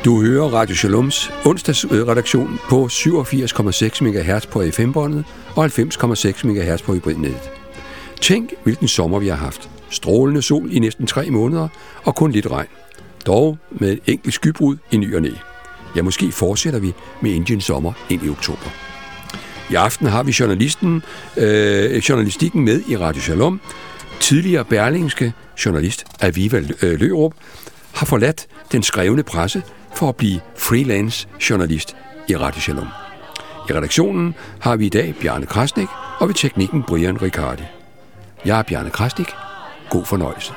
Du hører Radio Shaloms onsdagsredaktion på 87,6 MHz på FM-båndet og 90,6 MHz på hybridnettet. Tænk, hvilken sommer vi har haft. Strålende sol i næsten 3 måneder og kun lidt regn. Dog med et enkelt skybrud i ny og næ. Ja, måske fortsætter vi med Indiens sommer ind i oktober. I aften har vi journalistikken med i Radio Shalom. Tidligere berlingske journalist Aviva Lørup har forladt den skrevne presse for at blive freelance journalist i Radio Shalom. I redaktionen har vi i dag Bjarne Krasnik og ved teknikken Brian Riccardi. Jeg er Bjarne Krasnik. God fornøjelse.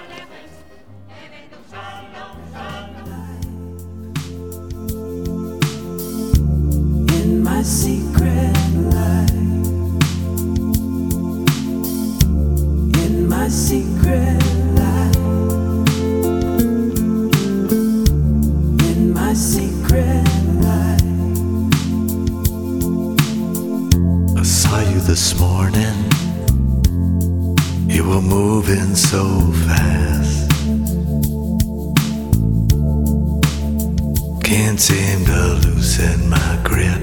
In my secret life, in my secret life, in my secret life. I saw you this morning. You were moving so fast. Can't seem to loosen my grip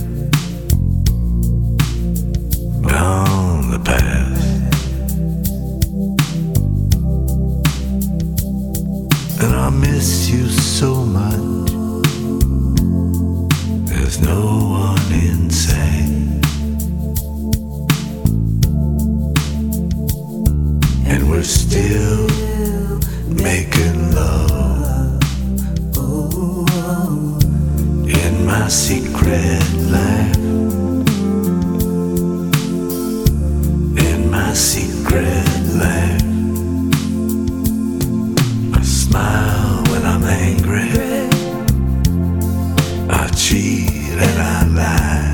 on the past. And I miss you so much. There's no one inside. And we're still making love in my secret life. In my secret life, I smile when I'm angry. I cheat and I lie.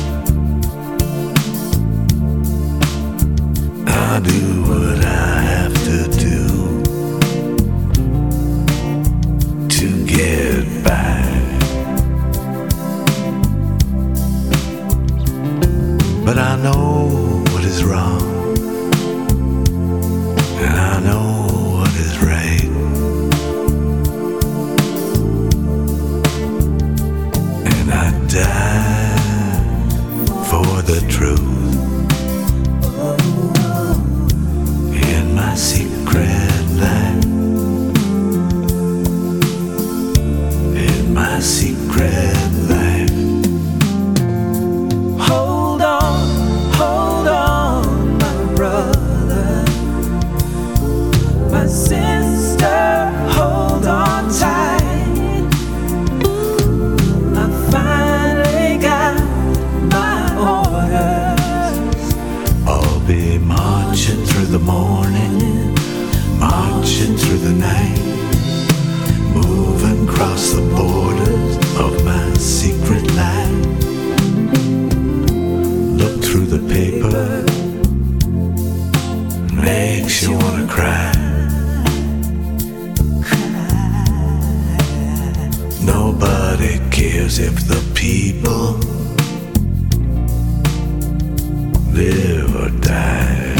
I do what I have to do to get by. But I know what is wrong, and I know what is right. And I die for the truth. In my secret life, in my secret life. Hold on, my brother, my sister, hold on tight. I finally got my orders. I'll be marching through the morning, marching through the night, moving across the borders of my secret life. Look through the paper, makes you wanna cry. Nobody cares if the people live or die.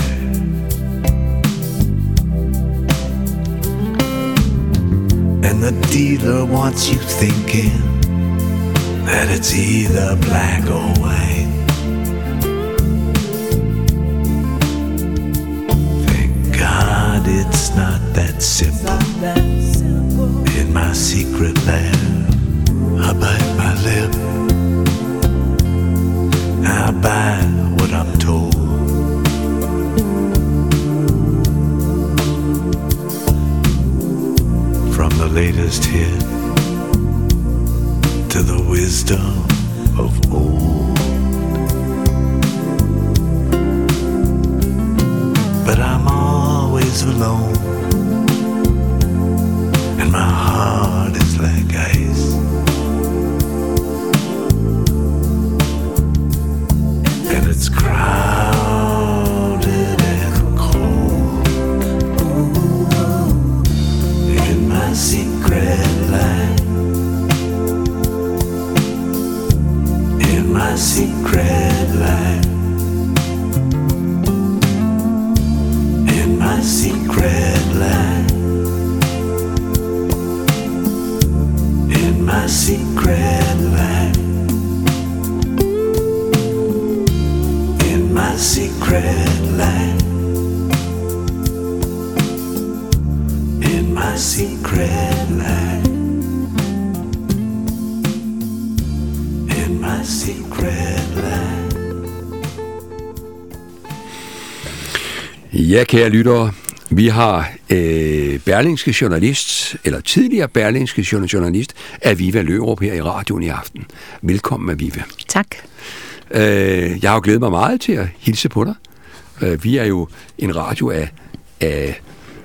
And the dealer wants you thinking that it's either black or white. Thank God it's not that simple. In my secret lab, I bite my lip. I buy what I'm told. From the latest hit to the wisdom of old. But I'm always alone, and my heart is like ice. And it's crowded and cold in my secret life. In my secret life. In my secret life. In secret life. In my secret life. Ja, kære lyttere, vi har Berlingske journalist, eller tidligere Berlingske journalist, Aviva Lørup her i radioen i aften. Velkommen, Aviva. Tak. Jeg har jo glædet mig meget til at hilse på dig. Vi er jo en radio af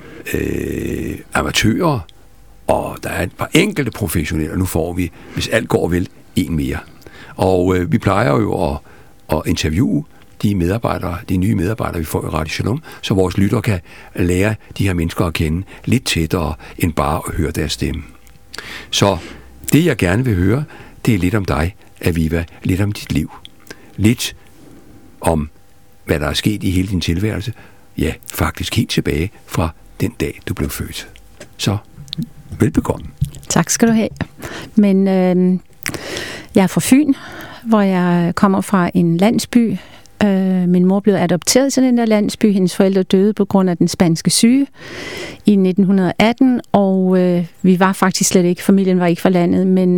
amatører, og der er et par enkelte professionelle, og nu får vi, hvis alt går vel, en mere. Og vi plejer jo at interviewe de nye medarbejdere, vi får i Radio Shalom, så vores lyttere kan lære de her mennesker at kende lidt tættere, end bare at høre deres stemme. Så det, jeg gerne vil høre, det er lidt om dig, Aviva, lidt om dit liv. Lidt om, hvad der er sket i hele din tilværelse. Ja, faktisk helt tilbage fra den dag, du blev født. Så, velbekomme. Tak skal du have. Men jeg er fra Fyn, hvor jeg kommer fra en landsby. Min mor blev adopteret til den der landsby. Hendes forældre døde på grund af den spanske syge i 1918, og vi var faktisk slet ikke, familien var ikke fra landet, men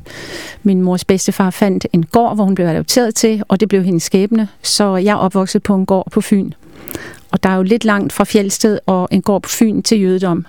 min mors bedstefar fandt en gård, hvor hun blev adopteret til, og det blev hendes skæbne, så jeg er opvokset på en gård på Fyn. Og der er jo lidt langt fra Fjeldsted og en gård på Fyn til jødedom.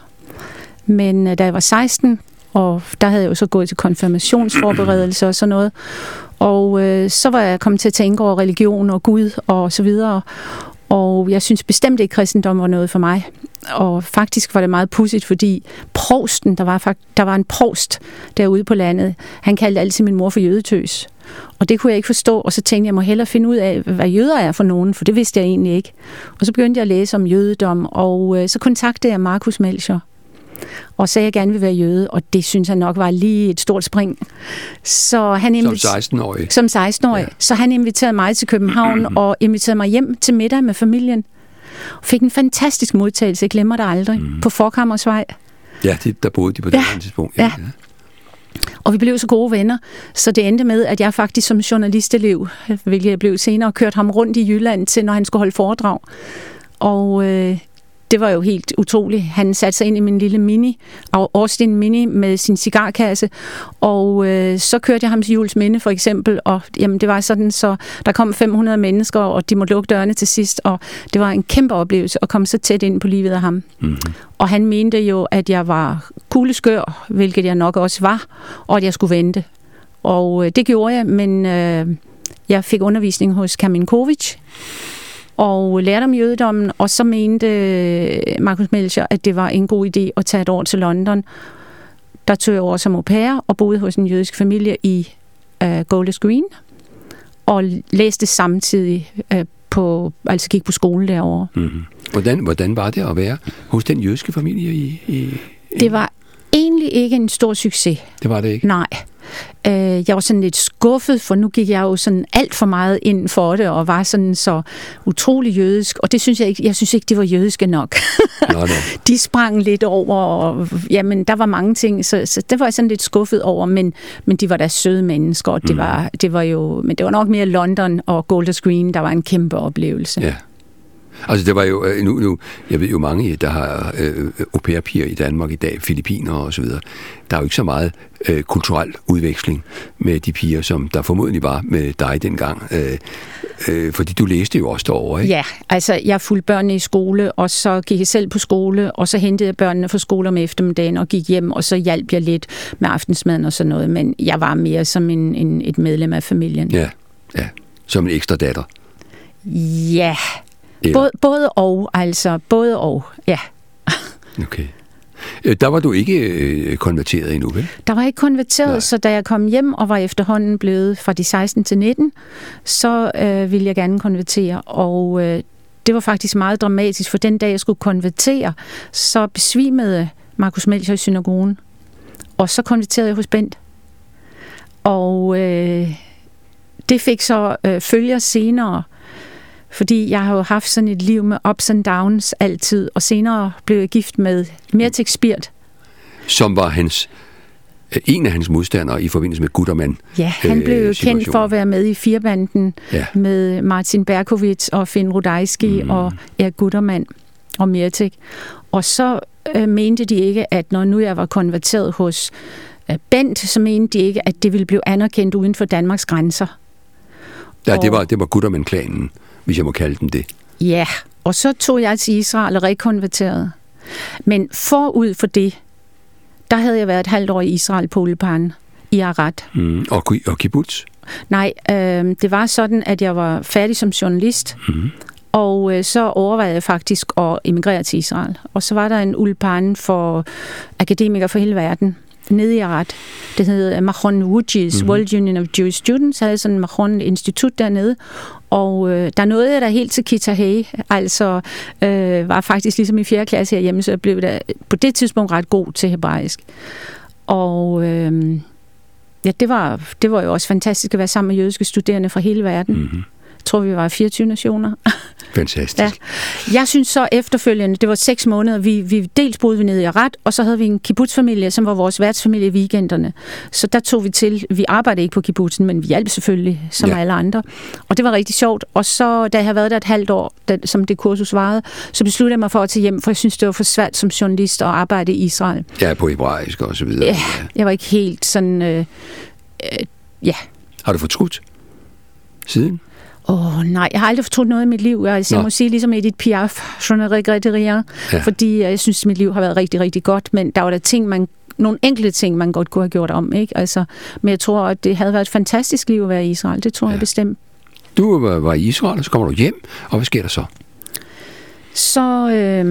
Men da jeg var 16, og der havde jeg jo så gået til konfirmationsforberedelse og sådan noget, og så var jeg kommet til at tænke over religion og Gud og så videre, og jeg synes bestemt ikke, at kristendom var noget for mig. Og faktisk var det meget pudsigt, fordi provsten, der var en provst derude på landet, han kaldte altid min mor for jødetøs. Og det kunne jeg ikke forstå, og så tænkte jeg, må hellere finde ud af, hvad jøder er for nogen, for det vidste jeg egentlig ikke. Og så begyndte jeg at læse om jødedom, og så kontaktede jeg Marcus Melchior, og sagde, at jeg gerne ville være jøde, og det synes han nok var lige et stort spring. Så han som 16-årig? Som 16-årig. Ja. Så han inviterede mig til København, og inviterede mig hjem til middag med familien. Og fik en fantastisk modtagelse, jeg glemmer det aldrig, på Forkammersvej. Ja, der boede de på det tidspunkt. Ja. Og vi blev så gode venner, så det endte med, at jeg faktisk som journalistelev, hvilket jeg blev senere, kørte ham rundt i Jylland til, når han skulle holde foredrag. Og det var jo helt utroligt. Han satte sig ind i min lille Austin Mini med sin cigarkasse, og så kørte jeg ham til Juelsminde for eksempel, og jamen, det var sådan, så der kom 500 mennesker, og de måtte lukke dørene til sidst, og det var en kæmpe oplevelse at komme så tæt ind på livet af ham. Mm-hmm. Og han mente jo, at jeg var kugleskør, hvilket jeg nok også var, og at jeg skulle vente. Og det gjorde jeg, men jeg fik undervisning hos Kaminkovic, og lærte om jødedommen, og så mente Marcus Melchior, at det var en god idé at tage et år til London. Der tog jeg over som au pair og boede hos en jødisk familie i Golders Green, og læste samtidig altså gik på skole derovre. Mm-hmm. Hvordan var det at være hos den jødiske familie i Det var egentlig ikke en stor succes. Det var det ikke? Nej. Jeg var sådan lidt skuffet, for nu gik jeg jo sådan alt for meget ind for det, og var sådan så utrolig jødisk, og det synes jeg synes ikke, det var jødiske nok. Nå. De sprang lidt over, og jamen, der var mange ting, så det var jeg sådan lidt skuffet over, men de var da søde mennesker, og det var jo, men det var nok mere London og Golders Green, der var en kæmpe oplevelse. Ja. Altså det var jo, nu jeg ved jo mange, der har au pair-piger i Danmark i dag, filippiner og så videre. Der er jo ikke så meget kulturel udveksling med de piger, som der formodentlig var med dig dengang. Fordi du læste jo også derovre, ikke? Ja, altså jeg fulgte børnene i skole, og så gik jeg selv på skole, og så hentede jeg børnene fra skole om eftermiddagen og gik hjem, og så hjalp jeg lidt med aftensmaden og sådan noget. Men jeg var mere som et medlem af familien. Ja, som en ekstra datter. Ja. Både og, ja. Okay. Der var du ikke konverteret endnu, vel? Der var ikke konverteret, så da jeg kom hjem og var efterhånden blevet fra de 16 til 19, så ville jeg gerne konvertere, og det var faktisk meget dramatisk, for den dag jeg skulle konvertere, så besvimede Marcus Melchior i synagogen, og så konverterede jeg hos Bent. Og det fik så følger senere, fordi jeg har jo haft sådan et liv med ups and downs altid, og senere blev jeg gift med Mirtek Spirt. Som var en af hans modstandere i forbindelse med Gutermann. Ja, han blev jo kendt for at være med i firebanden med Martin Berkowitz og Finn Rudajski og Erik Gutermann. og Mirtek. Og så mente de ikke, at når nu jeg var konverteret hos Bent, så mente de ikke, at det ville blive anerkendt uden for Danmarks grænser. Ja, det var Guttermann-klanen, hvis jeg må kalde den det. Ja, og så tog jeg til Israel og rekonverterede. Men forud for det, der havde jeg været et halvt år i Israel på Ulpan, i Arad. Og kibbutz? Nej, det var sådan, at jeg var færdig som journalist, og så overvejede jeg faktisk at emigrere til Israel. Og så var der en Ulpan for akademikere fra hele verden, nede i Arad. Det hed Machon Wujis, World Union of Jewish Students, havde sådan en Machon-institut dernede. Og der nåede jeg da helt til Kitahei, altså var faktisk ligesom i 4. klasse herhjemme, så jeg blev da på det tidspunkt ret god til hebraisk. Og ja, det var jo også fantastisk at være sammen med jødiske studerende fra hele verden. Jeg tror, vi var 24 nationer. Fantastisk. Ja. Jeg synes så efterfølgende, det var 6 måneder, vi dels boede vi nede i Arad, og så havde vi en kibbutzfamilie, som var vores værtsfamilie i weekenderne. Så der tog vi til, vi arbejdede ikke på kibbutzen, men vi hjalp selvfølgelig, som alle andre. Og det var rigtig sjovt. Og så, da jeg havde været der et halvt år, som det kursus varede, så besluttede jeg mig for at tage hjem, for jeg synes, det var for svært som journalist at arbejde i Israel. Ja, på hebraisk og så videre. Ja, jeg var ikke helt sådan, ja. Har du fortrudt siden? Nej, jeg har aldrig fortrudt noget i mit liv. Jeg må sige, ligesom Edith Piaf, je ne regrette rien, fordi jeg synes, at mit liv har været rigtig, rigtig godt, men der var der nogle enkelte ting, man godt kunne have gjort om, ikke? Altså, men jeg tror, at det havde været et fantastisk liv at være i Israel. Det tror jeg bestemt. Du var i Israel, og så kommer du hjem, og hvad sker der så? Så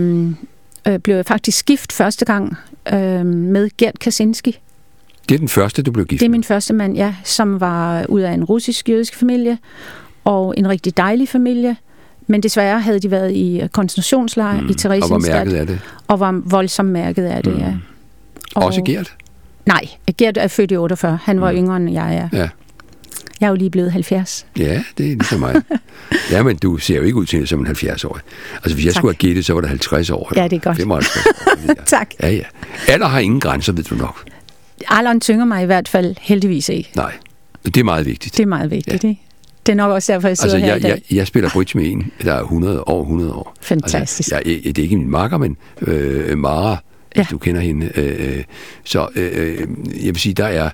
blev jeg faktisk gift første gang med Gert Kaczynski. Det er den første, du blev gift med? Det er min første mand, ja, som var ud af en russisk-jødisk familie, og en rigtig dejlig familie, men desværre havde de været i koncentrationslejr i Theresienstadt. Og var mærket af det? Og var voldsomt mærket af det, ja. Og også Gert? Nej, Gert er født i 48. Han var yngre, end jeg er. Ja. Jeg er jo lige blevet 70. Ja, det er ligesom mig. Ja, men du ser jo ikke ud til som en 70-årig. Altså, hvis jeg skulle have gættet, så var der 50 år. Ja, det er godt. 55 år. Tak. Ja. Alder har ingen grænser, ved du nok. Alderen tynger mig i hvert fald heldigvis ikke. Nej, det er meget vigtigt. Det er meget vigtigt, ikke? Det er nok også derfor, jeg sidder her i dag. Jeg spiller bridge med en, der er over 100 år. Fantastisk. Altså, det er ikke min makker, men Mara, hvis du kender hende. Så jeg vil sige, der er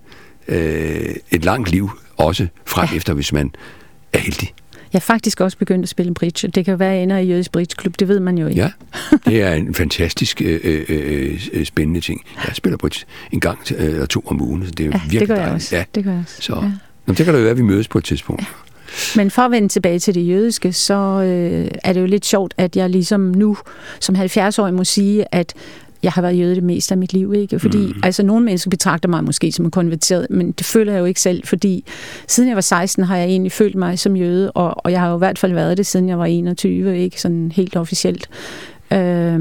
et langt liv også frem efter, hvis man er heldig. Jeg er faktisk også begyndt at spille bridge. Det kan være, at jeg ender i jødisk bridgeklub. Det ved man jo ikke. Ja, det er en fantastisk spændende ting. Jeg spiller bridge en gang eller 2 om ugen. Så det er virkelig det gør jeg også. Ja. Det gør jeg også. Så det kan da være, at vi mødes på et tidspunkt. Ja. Men for at vende tilbage til det jødiske, så er det jo lidt sjovt, at jeg ligesom nu som 70-årig må sige, at jeg har været jøde det meste af mit liv, ikke? Fordi altså nogle mennesker betragter mig måske som en konverteret, men det føler jeg jo ikke selv, fordi siden jeg var 16 har jeg egentlig følt mig som jøde, og jeg har jo i hvert fald været det, siden jeg var 21, ikke? Sådan helt officielt. Der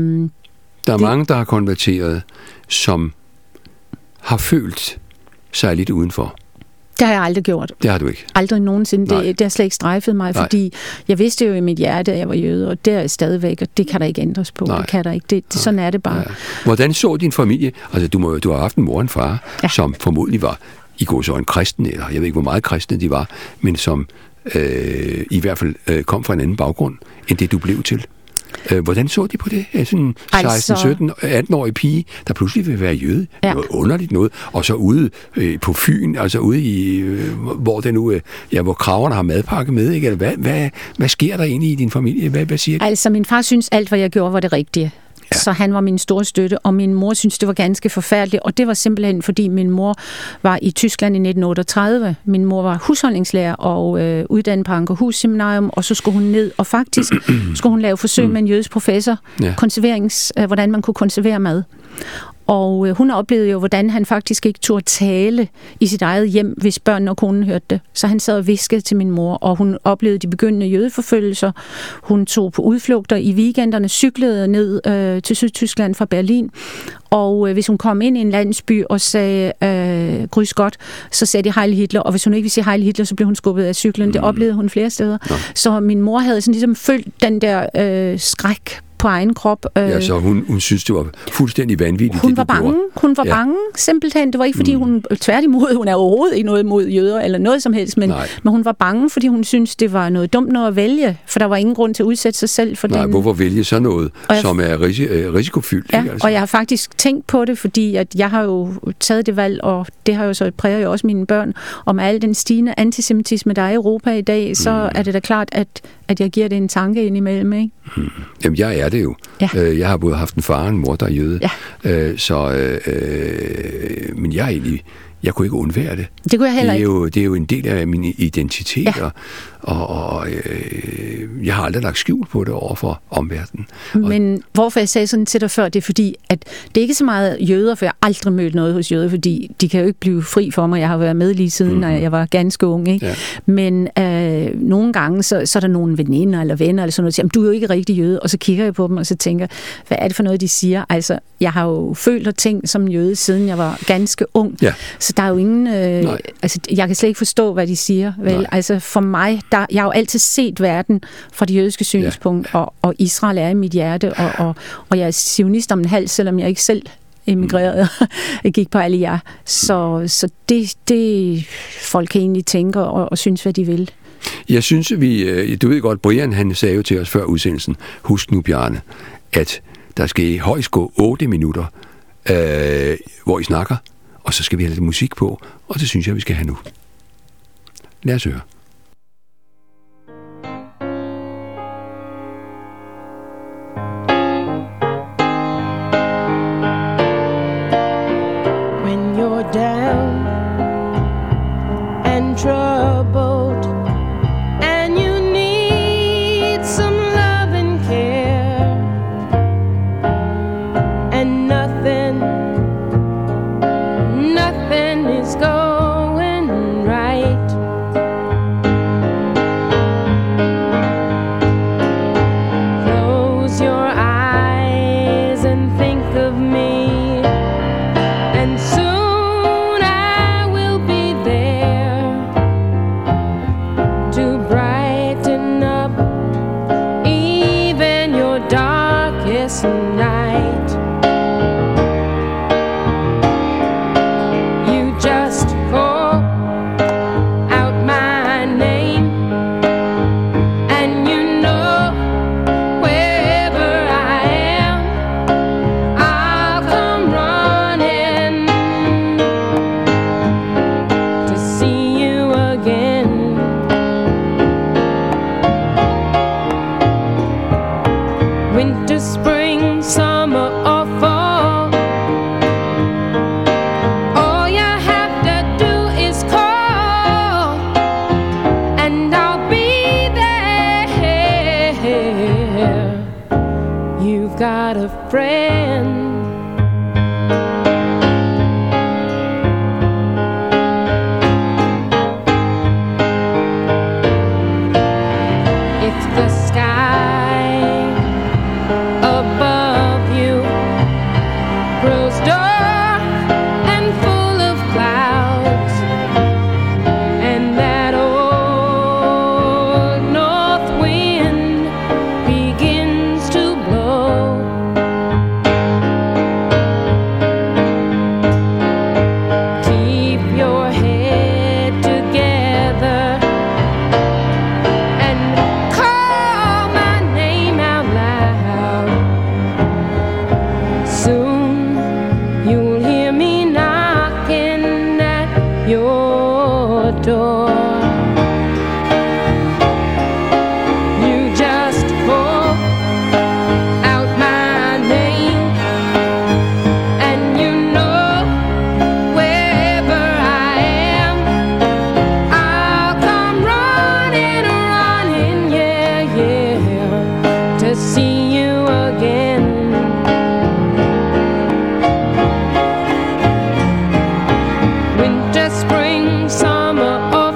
er mange, der har konverteret, som har følt sig lidt udenfor. Det har jeg aldrig gjort. Det har du ikke? Aldrig nogensinde. Det har slet ikke strejfet mig, fordi jeg vidste jo i mit hjerte, at jeg var jøde, og det er jeg stadigvæk, og det kan der ikke ændres på. Det kan der ikke. Sådan er det bare. Ja. Hvordan så din familie? Altså, du har haft en mor og en far, som formodentlig var i gåseøjne kristne, eller jeg ved ikke, hvor meget kristne de var, men som i hvert fald kom fra en anden baggrund, end det du blev til. Hvordan så de på det? Sådan 16, 17, 18-årig pige, der pludselig vil være jøde. Ja. Noget underligt noget. Og så ude på Fyn, altså ude i, hvor det nu hvor kraverne har madpakke med, ikke? Eller hvad sker der egentlig i din familie? Hvad siger de? Altså, min far synes alt, hvad jeg gjorde, var det rigtige. Ja. Så han var min store støtte, og min mor synes det var ganske forfærdeligt, og det var simpelthen, fordi min mor var i Tyskland i 1938. Min mor var husholdningslærer og uddannet på Ankerhus Seminarium, og så skulle hun ned, og faktisk skulle hun lave forsøg med en jødisk professor, hvordan man kunne konservere mad. Og hun oplevede jo, hvordan han faktisk ikke turde tale i sit eget hjem, hvis børnene og konen hørte det. Så han sad og viskede til min mor, og hun oplevede de begyndende jødeforfølgelser. Hun tog på udflugter i weekenderne, cyklede ned til Sydtyskland fra Berlin. Og hvis hun kom ind i en landsby og sagde grys godt, så sagde de Heil Hitler. Og hvis hun ikke ville sige Heil Hitler, så blev hun skubbet af cyklen. Det oplevede hun flere steder. Ja. Så min mor havde sådan ligesom følt den der skræk på egen krop. Ja, så hun synes, det var fuldstændig vanvittigt, Hun var bange, simpelthen. Det var ikke, fordi hun tværtimod, hun er overhovedet ikke noget imod jøder eller noget som helst, men hun var bange, fordi hun synes, det var noget dumt noget at vælge, for der var ingen grund til at udsætte sig selv for den. Hvorfor vælge sådan noget, som er risikofyldt? Ja, ikke, altså? Og jeg har faktisk tænkt på det, fordi at jeg har jo taget det valg, og det har jo så præget jo også mine børn, om al den stigende antisemitisme, der er i Europa i dag, så er det da klart, at jeg giver det en tanke indimellem, ikke? Jamen, jeg er det jo. Ja. Jeg har både haft en far og en mor, der er jøde. Ja. Men jeg kunne ikke undvære det. Det kunne jeg heller ikke. Det er jo en del af min identitet, og jeg har aldrig lagt skjul på det over for omverdenen. Men hvorfor jeg sagde sådan til dig før, det er fordi, at det er ikke så meget jøder, for jeg har aldrig mødt noget hos jøder, fordi de kan jo ikke blive fri for mig. Jeg har været med lige siden, når jeg var ganske ung. Ikke? Ja. Men nogle gange, så er der nogle veninder eller venner, eller sådan noget, der siger, du er jo ikke rigtig jøde, og så kigger jeg på dem, og så tænker, hvad er det for noget, de siger? Altså, jeg har jo følt og tænkt som jøde, siden jeg var ganske ung. Ja. Så der er jo ingen... altså, jeg kan slet ikke forstå, hvad de siger. Vel? Altså, for mig, jeg har jo altid set verden fra det jødiske synspunkt, og Israel er i mit hjerte, og jeg er zionist om en halv, selvom jeg ikke selv emigrerede. Jeg gik på Aliyah. Så det folk kan egentlig tænke og synes, hvad de vil. Jeg synes, du ved godt, Brian, han sagde jo til os før udsendelsen, husk nu, Bjarne, at der skal højst gå 8 minutter, hvor I snakker, og så skal vi have lidt musik på, og det synes jeg, vi skal have nu. Lad os høre. When you're down and troubled and you need some love and care and nothing is going right. Close your eyes and think of me, and soon I will be there to brighten up even your darkest night. Just call out my name, and you know wherever I am, I'll come running to see you again. Winter, spring, summer, or fall, got a friend. If the sky above you grows dark and full of clouds, and that old north wind begins to blow, keep your head together and call my name out loud. Soon you'll hear me knocking at your door. You just call out my name, and you know wherever I am, I'll come running, yeah, to see you again. Winter, spring, summer, or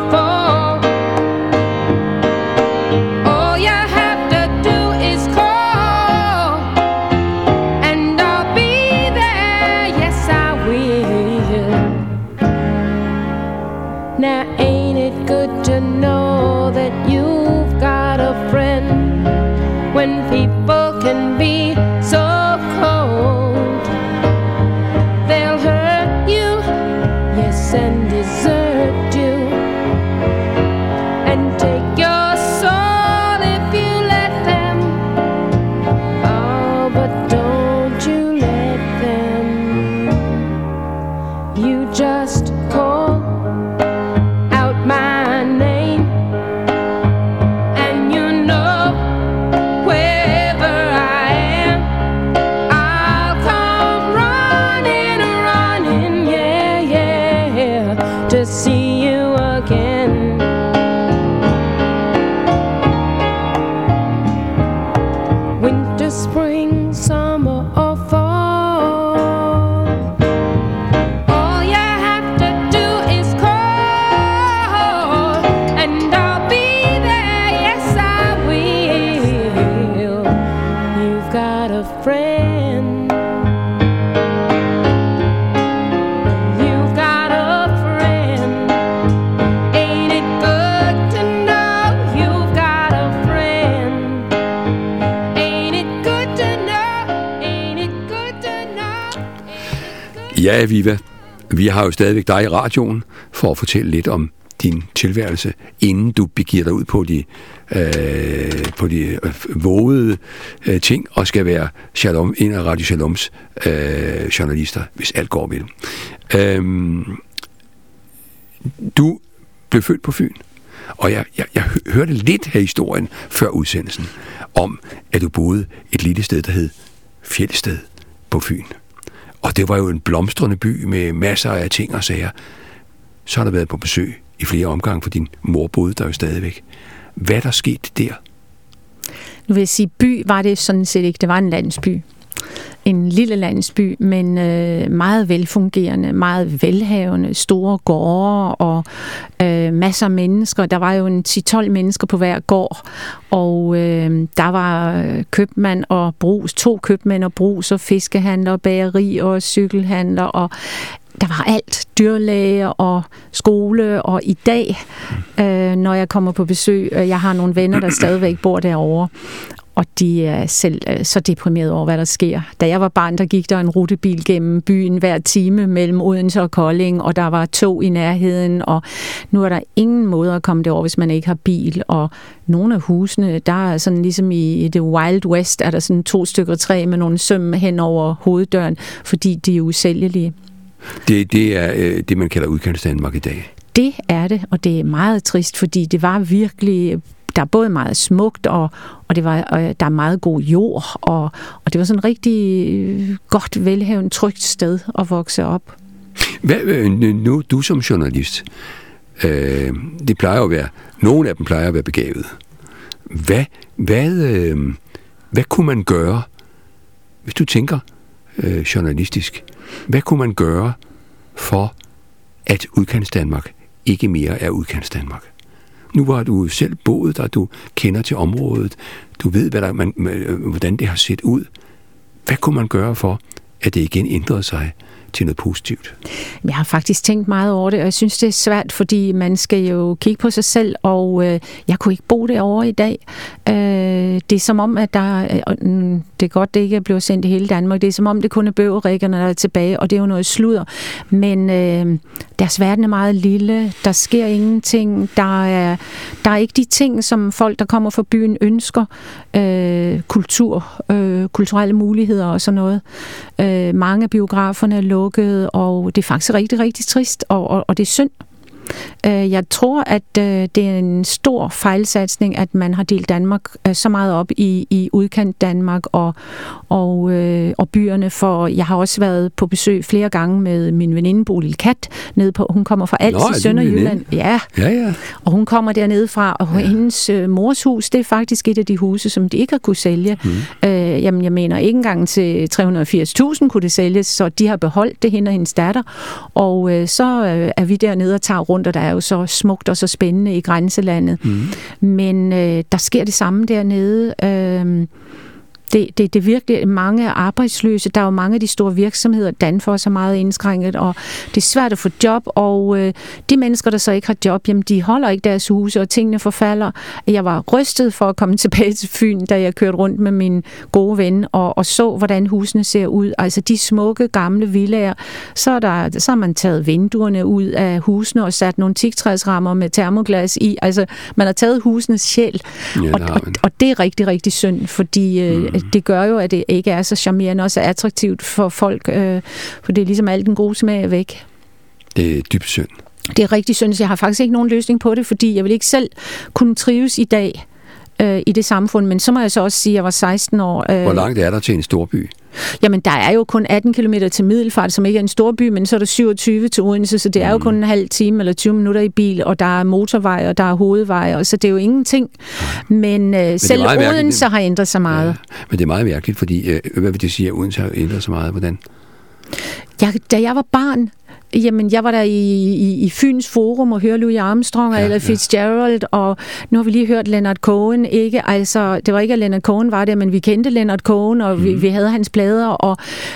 Ja, Viva. Vi har jo stadigvæk dig i radioen for at fortælle lidt om din tilværelse, inden du begiver dig ud på de vågede ting, og skal være en af Radio Shaloms journalister, hvis alt går vel. Du blev født på Fyn, og jeg hørte lidt af historien før udsendelsen, om at du boede et lille sted, der hed Fjeldsted på Fyn. Og det var jo en blomstrende by med masser af ting og sager. Så har der været på besøg i flere omgange, for din mor boede der jo stadigvæk. Hvad er der sket der? Nu vil jeg sige, by var det sådan set ikke. Det var en landsby. En lille landsby, men meget velfungerende, meget velhavende, store gårde og masser af mennesker. Der var jo en 10-12 mennesker på hver gård, og der var købmand og brus, 2 købmænd og brus og fiskehandler og bageri og cykelhandler, og der var alt, dyrlæge og skole, og i dag, når jeg kommer på besøg, jeg har nogle venner, der stadigvæk bor derovre, og de er selv så deprimerede over, hvad der sker. Da jeg var barn, der gik der en rutebil gennem byen hver time mellem Odense og Kolding, og der var tog i nærheden, og nu er der ingen måde at komme derover, hvis man ikke har bil. Og nogle af husene, der er sådan ligesom i det Wild West, er der sådan 2 stykker træ med nogle søm hen over hoveddøren, fordi de er usælgelige. Det er det, man kalder udkantsdanmark i dag. Det er det, og det er meget trist, fordi det var virkelig... Der er både meget smukt, og der er meget god jord, og det var sådan et rigtig godt, velhavende, trygt sted at vokse op. Nu du som journalist, det plejer jo at være, nogle af dem plejer at være begavet. Hvad kunne man gøre, hvis du tænker journalistisk, hvad kunne man gøre for, at Udkantsdanmark ikke mere er Udkantsdanmark? Nu har du selv boet der, du kender til området, du ved, hvordan det har set ud. Hvad kunne man gøre for, at det igen ændrede sig til noget positivt? Jeg har faktisk tænkt meget over det, og jeg synes, det er svært, fordi man skal jo kigge på sig selv, og jeg kunne ikke bo derovre i dag. Det er som om, at det er godt, det ikke er blevet sendt i hele Danmark, det er som om, det kun er bøgerikkerne, der er tilbage, og det er jo noget sludder. Men deres verden er meget lille, der sker ingenting, der er ikke de ting, som folk, der kommer fra byen, ønsker. Kulturelle muligheder og sådan noget. Mange af biograferne er lukket, og det er faktisk rigtig, rigtig trist, og det er synd. Jeg tror, at det er en stor fejlsatsning, at man har delt Danmark så meget op i udkant Danmark og byerne, for jeg har også været på besøg flere gange med min veninde Bodil Kat nede på, hun kommer fra Als i Sønderjylland. Ja. Og hun kommer dernede fra, og hendes mors hus, det er faktisk et af de huse, som de ikke har kunne sælge. Jamen, jeg mener, ikke engang til 380.000 kunne det sælges, så de har beholdt det, hende og hendes datter. Og så er vi dernede og tager rundt, og der er jo så smukt og så spændende i grænselandet. Men der sker det samme dernede. Det er virkelig mange arbejdsløse. Der er jo mange af de store virksomheder, Danfoss er meget indskrænket, og det er svært at få job, og de mennesker, der så ikke har job, jamen de holder ikke deres huse, og tingene forfalder. Jeg var rystet for at komme tilbage til Fyn, da jeg kørte rundt med min gode ven, og så, hvordan husene ser ud. Altså de smukke, gamle villaer, så har man taget vinduerne ud af husene og sat nogle teaktræsrammer med termoglas i. Altså man har taget husenes sjæl, og det er rigtig, rigtig synd, fordi det gør jo, at det ikke er så charmerende og så attraktivt for folk, for det er ligesom alt den gode smag er væk. Det er dybt synd. Det er rigtig synd, så jeg har faktisk ikke nogen løsning på det, fordi jeg vil ikke selv kunne trives i dag i det samfund, men så må jeg så også sige, at jeg var 16 år. Hvor langt er der til en storby? Jamen, der er jo kun 18 kilometer til Middelfart, som ikke er en storby, men så er der 27 til Odense, så det er jo kun en halv time eller 20 minutter i bil, og der er motorvej, og der er hovedvej, og så det er jo ingenting. Men selv Odense har ændret sig meget. Ja, men det er meget mærkeligt, fordi, hvad vil det sige, at Odense har ændret sig meget? Hvordan? Da jeg var barn, jamen, jeg var der i Fyns Forum og hørte Louis Armstrong og Ella Fitzgerald, og nu har vi lige hørt Leonard Cohen. Det var ikke, at Leonard Cohen var der, men vi kendte Leonard Cohen, og vi havde hans plader, og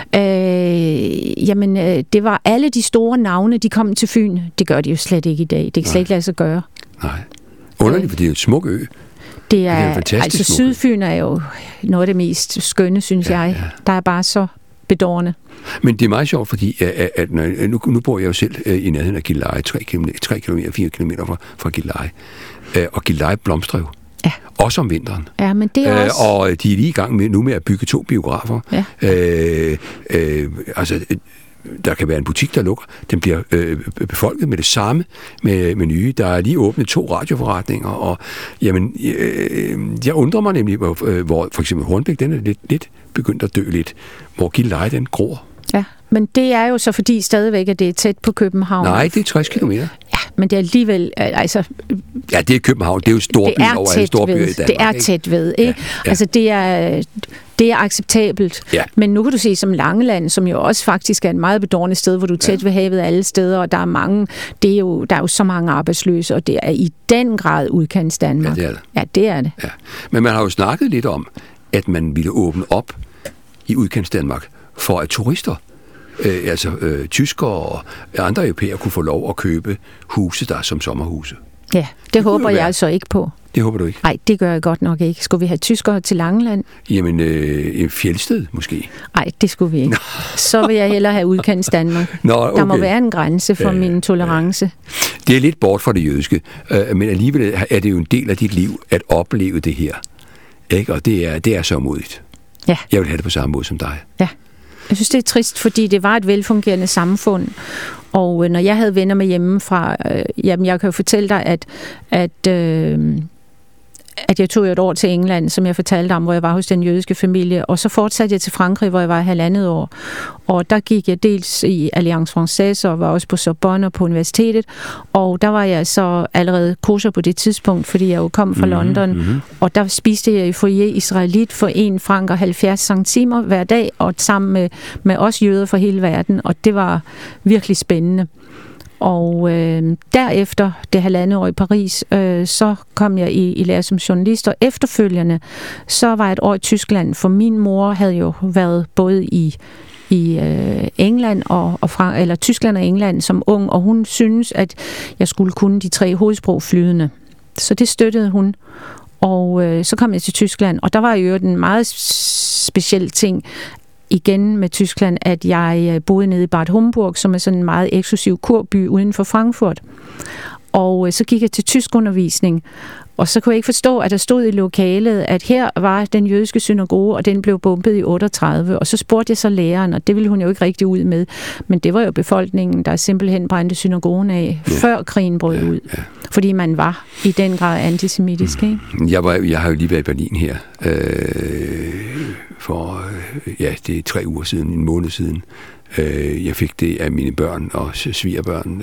det var alle de store navne, de kom til Fyn. Det gør de jo slet ikke i dag. Det kan slet ikke lade sig gøre. Nej. Underligt, for det er jo et smuk ø. Det er altså Sydfyn er jo noget af det mest skønne, synes jeg. Der er bare så bedårende. Men det er meget sjovt, fordi at nu bor jeg jo selv i nærheden af Gilleleje, 4 kilometer fra Gilleleje. Og Gilleleje blomstrer jo. Ja. Også om vinteren. Ja, men det er også... Og de er lige i gang med at bygge 2 biografer. Ja. Altså, der kan være en butik, der lukker. Den bliver befolket med det samme, med nye. Der er lige åbnet 2 radioforretninger, og jamen, jeg undrer mig nemlig, hvor for eksempel Hornbæk, den er lidt begyndt at dø lidt, hvor Gilleleje, den gror. Ja, men det er jo så fordi stadigvæk, at det er tæt på København. Nej, det er 60 kilometer. Ja, men det er alligevel, altså... Ja, det er København. Det er jo storby over alle storbyer i Danmark. Det er tæt ved, ikke? Ja. Altså, det er acceptabelt. Ja. Men nu kan du se som Langeland, som jo også faktisk er et meget bedårende sted, hvor du er tæt ved havet alle steder, og der er jo så mange arbejdsløse, og det er i den grad udkants Danmark. Ja, det er det. Ja, det er det. Ja. Men man har jo snakket lidt om, at man ville åbne op i udkants Danmark for at turister, tyskere og andre europæere kunne få lov at købe huse der som sommerhuse. Ja, det håber jeg altså ikke på. Det håber du ikke? Nej, det gør jeg godt nok ikke. Skulle vi have tyskere til Langeland? Jamen, Fjeldsted måske? Nej, det skulle vi ikke. Så vil jeg hellere have udkants Danmark. Nå, okay. Der må være en grænse for min tolerance. Det er lidt bort fra det jødiske, men alligevel er det jo en del af dit liv at opleve det her. Ikke? Og det er så modigt. Ja. Jeg vil have det på samme måde som dig. Ja. Jeg synes, det er trist, fordi det var et velfungerende samfund. Og når jeg havde venner med hjemmefra, jamen jeg kan jo fortælle dig, at jeg tog et år til England, som jeg fortalte om, hvor jeg var hos den jødiske familie, og så fortsatte jeg til Frankrig, hvor jeg var 1,5 år. Og der gik jeg dels i Alliance Française, og var også på Sorbonne og på universitetet, og der var jeg så allerede kosher på det tidspunkt, fordi jeg jo kom fra London, og der spiste jeg i foyer israelit for 1 franc og 70 centimer hver dag, og sammen med os jøder fra hele verden, og det var virkelig spændende. Og derefter det 1,5 år i Paris, så kom jeg i lære som journalist, og efterfølgende, så var jeg et år i Tyskland, for min mor havde jo været både i England eller Tyskland og England som ung, og hun synes, at jeg skulle kunne de 3 hovedsprog flydende. Så det støttede hun. Og så kom jeg til Tyskland, og der var jo en meget speciel ting, igen med Tyskland, at jeg boede nede i Bad Homburg, som er sådan en meget eksklusiv kurby uden for Frankfurt. Og så gik jeg til tyskundervisning, og så kunne jeg ikke forstå, at der stod i lokalet, at her var den jødiske synagoge, og den blev bombet i 38. Og så spurgte jeg så læreren, og det ville hun jo ikke rigtig ud med. Men det var jo befolkningen, der simpelthen brændte synagogen af, før krigen brød ud. Ja. Fordi man var i den grad antisemitisk, ikke? Jeg har jo lige været i Berlin her det er 3 uger siden, 1 måned siden. Jeg fik det af mine børn og svigerbørn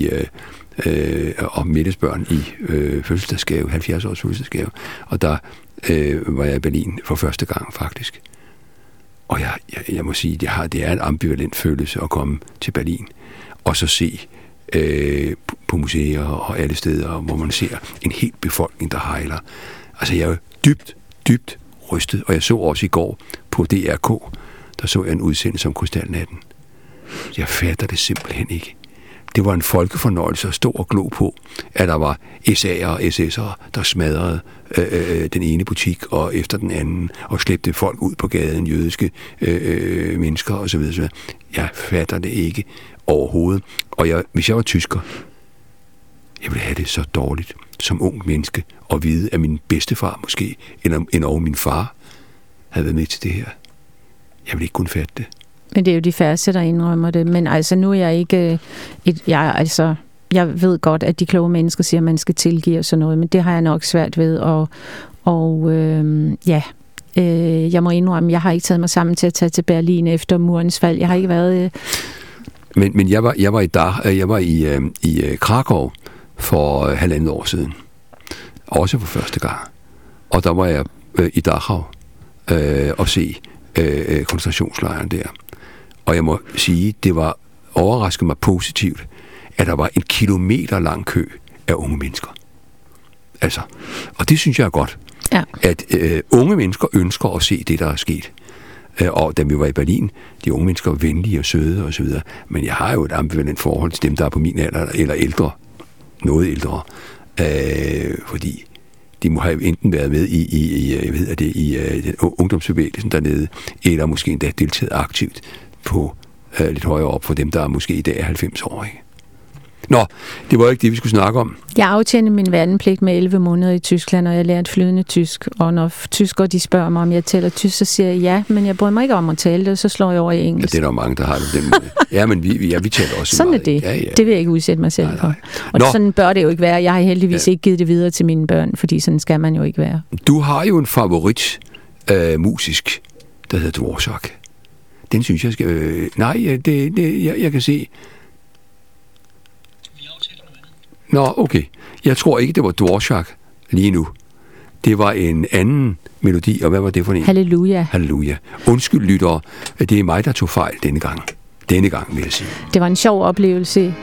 og Mettes børn i fødselsdagsgave, 70 års fødselsdagsgave. Og der var jeg i Berlin for første gang, faktisk. Og jeg må sige, det er en ambivalent følelse at komme til Berlin og så se på museer og alle steder, hvor man ser en hel befolkning, der hejler. Altså, jeg er dybt rystet, og jeg så også i går på DRK, der så jeg en udsendelse om Krystalnatten. Jeg fatter det simpelthen ikke. Det var en folkefornøjelse at stå og glo på, at der var SA'ere og SS'ere, der smadrede den ene butik og efter den anden, og slæbte folk ud på gaden, jødiske mennesker osv. Jeg fatter det ikke overhovedet. Og hvis jeg var tysker, jeg ville have det så dårligt som ung menneske, og vide, at min bedstefar måske, eller endnu min far, havde været med til det her. Jeg ville ikke kunne fatte det. Men det er jo de færreste, der indrømmer det. Men altså, nu er jeg ikke... Jeg ved godt, at de kloge mennesker siger, at man skal tilgive og sådan noget, men det har jeg nok svært ved. Jeg må indrømme, jeg har ikke taget mig sammen til at tage til Berlin efter murens fald. Jeg har ikke været... Men jeg var i Krakow for 1,5 år siden. Også for første gang. Og der var jeg i Dachau og se koncentrationslejren der. Og jeg må sige, det var overrasket mig positivt, at der var 1 kilometer lang kø af unge mennesker. Altså, og det synes jeg er godt. Ja. At unge mennesker ønsker at se det, der er sket. Og da vi var i Berlin, de unge mennesker var venlige og søde og så videre. Men jeg har jo et ambivalent forhold til dem, der er på min alder eller ældre. Noget ældre. Fordi de må have enten været med i den ungdomsbevægelsen dernede, eller måske endda deltaget aktivt på lidt højere op for dem, der måske i dag er 90 år, ikke? Nå, det var ikke det, vi skulle snakke om. Jeg aftjente min værnepligt med 11 måneder i Tyskland, og jeg lærte flydende tysk. Og når tyskere de spørger mig, om jeg taler tysk, så siger jeg ja, men jeg bryder mig ikke om at tale det, og så slår jeg over i engelsk. Ja, det er der mange, der har det på den måde. Ja, men vi taler også sådan meget. Er det. Ja. Det vil jeg ikke udsætte mig selv for. Og Nå. Sådan bør det jo ikke være. Jeg har heldigvis ikke givet det videre til mine børn, fordi sådan skal man jo ikke være. Du har jo en favorit musisk, der hedder Dvorak. Den synes jeg skal... jeg kan se... Nå, okay. Jeg tror ikke, det var Dvorak lige nu. Det var en anden melodi, og hvad var det for en? Halleluja. Halleluja. Undskyld, lyttere. Det er mig, der tog fejl denne gang. Denne gang, vil jeg sige. Det var en sjov oplevelse.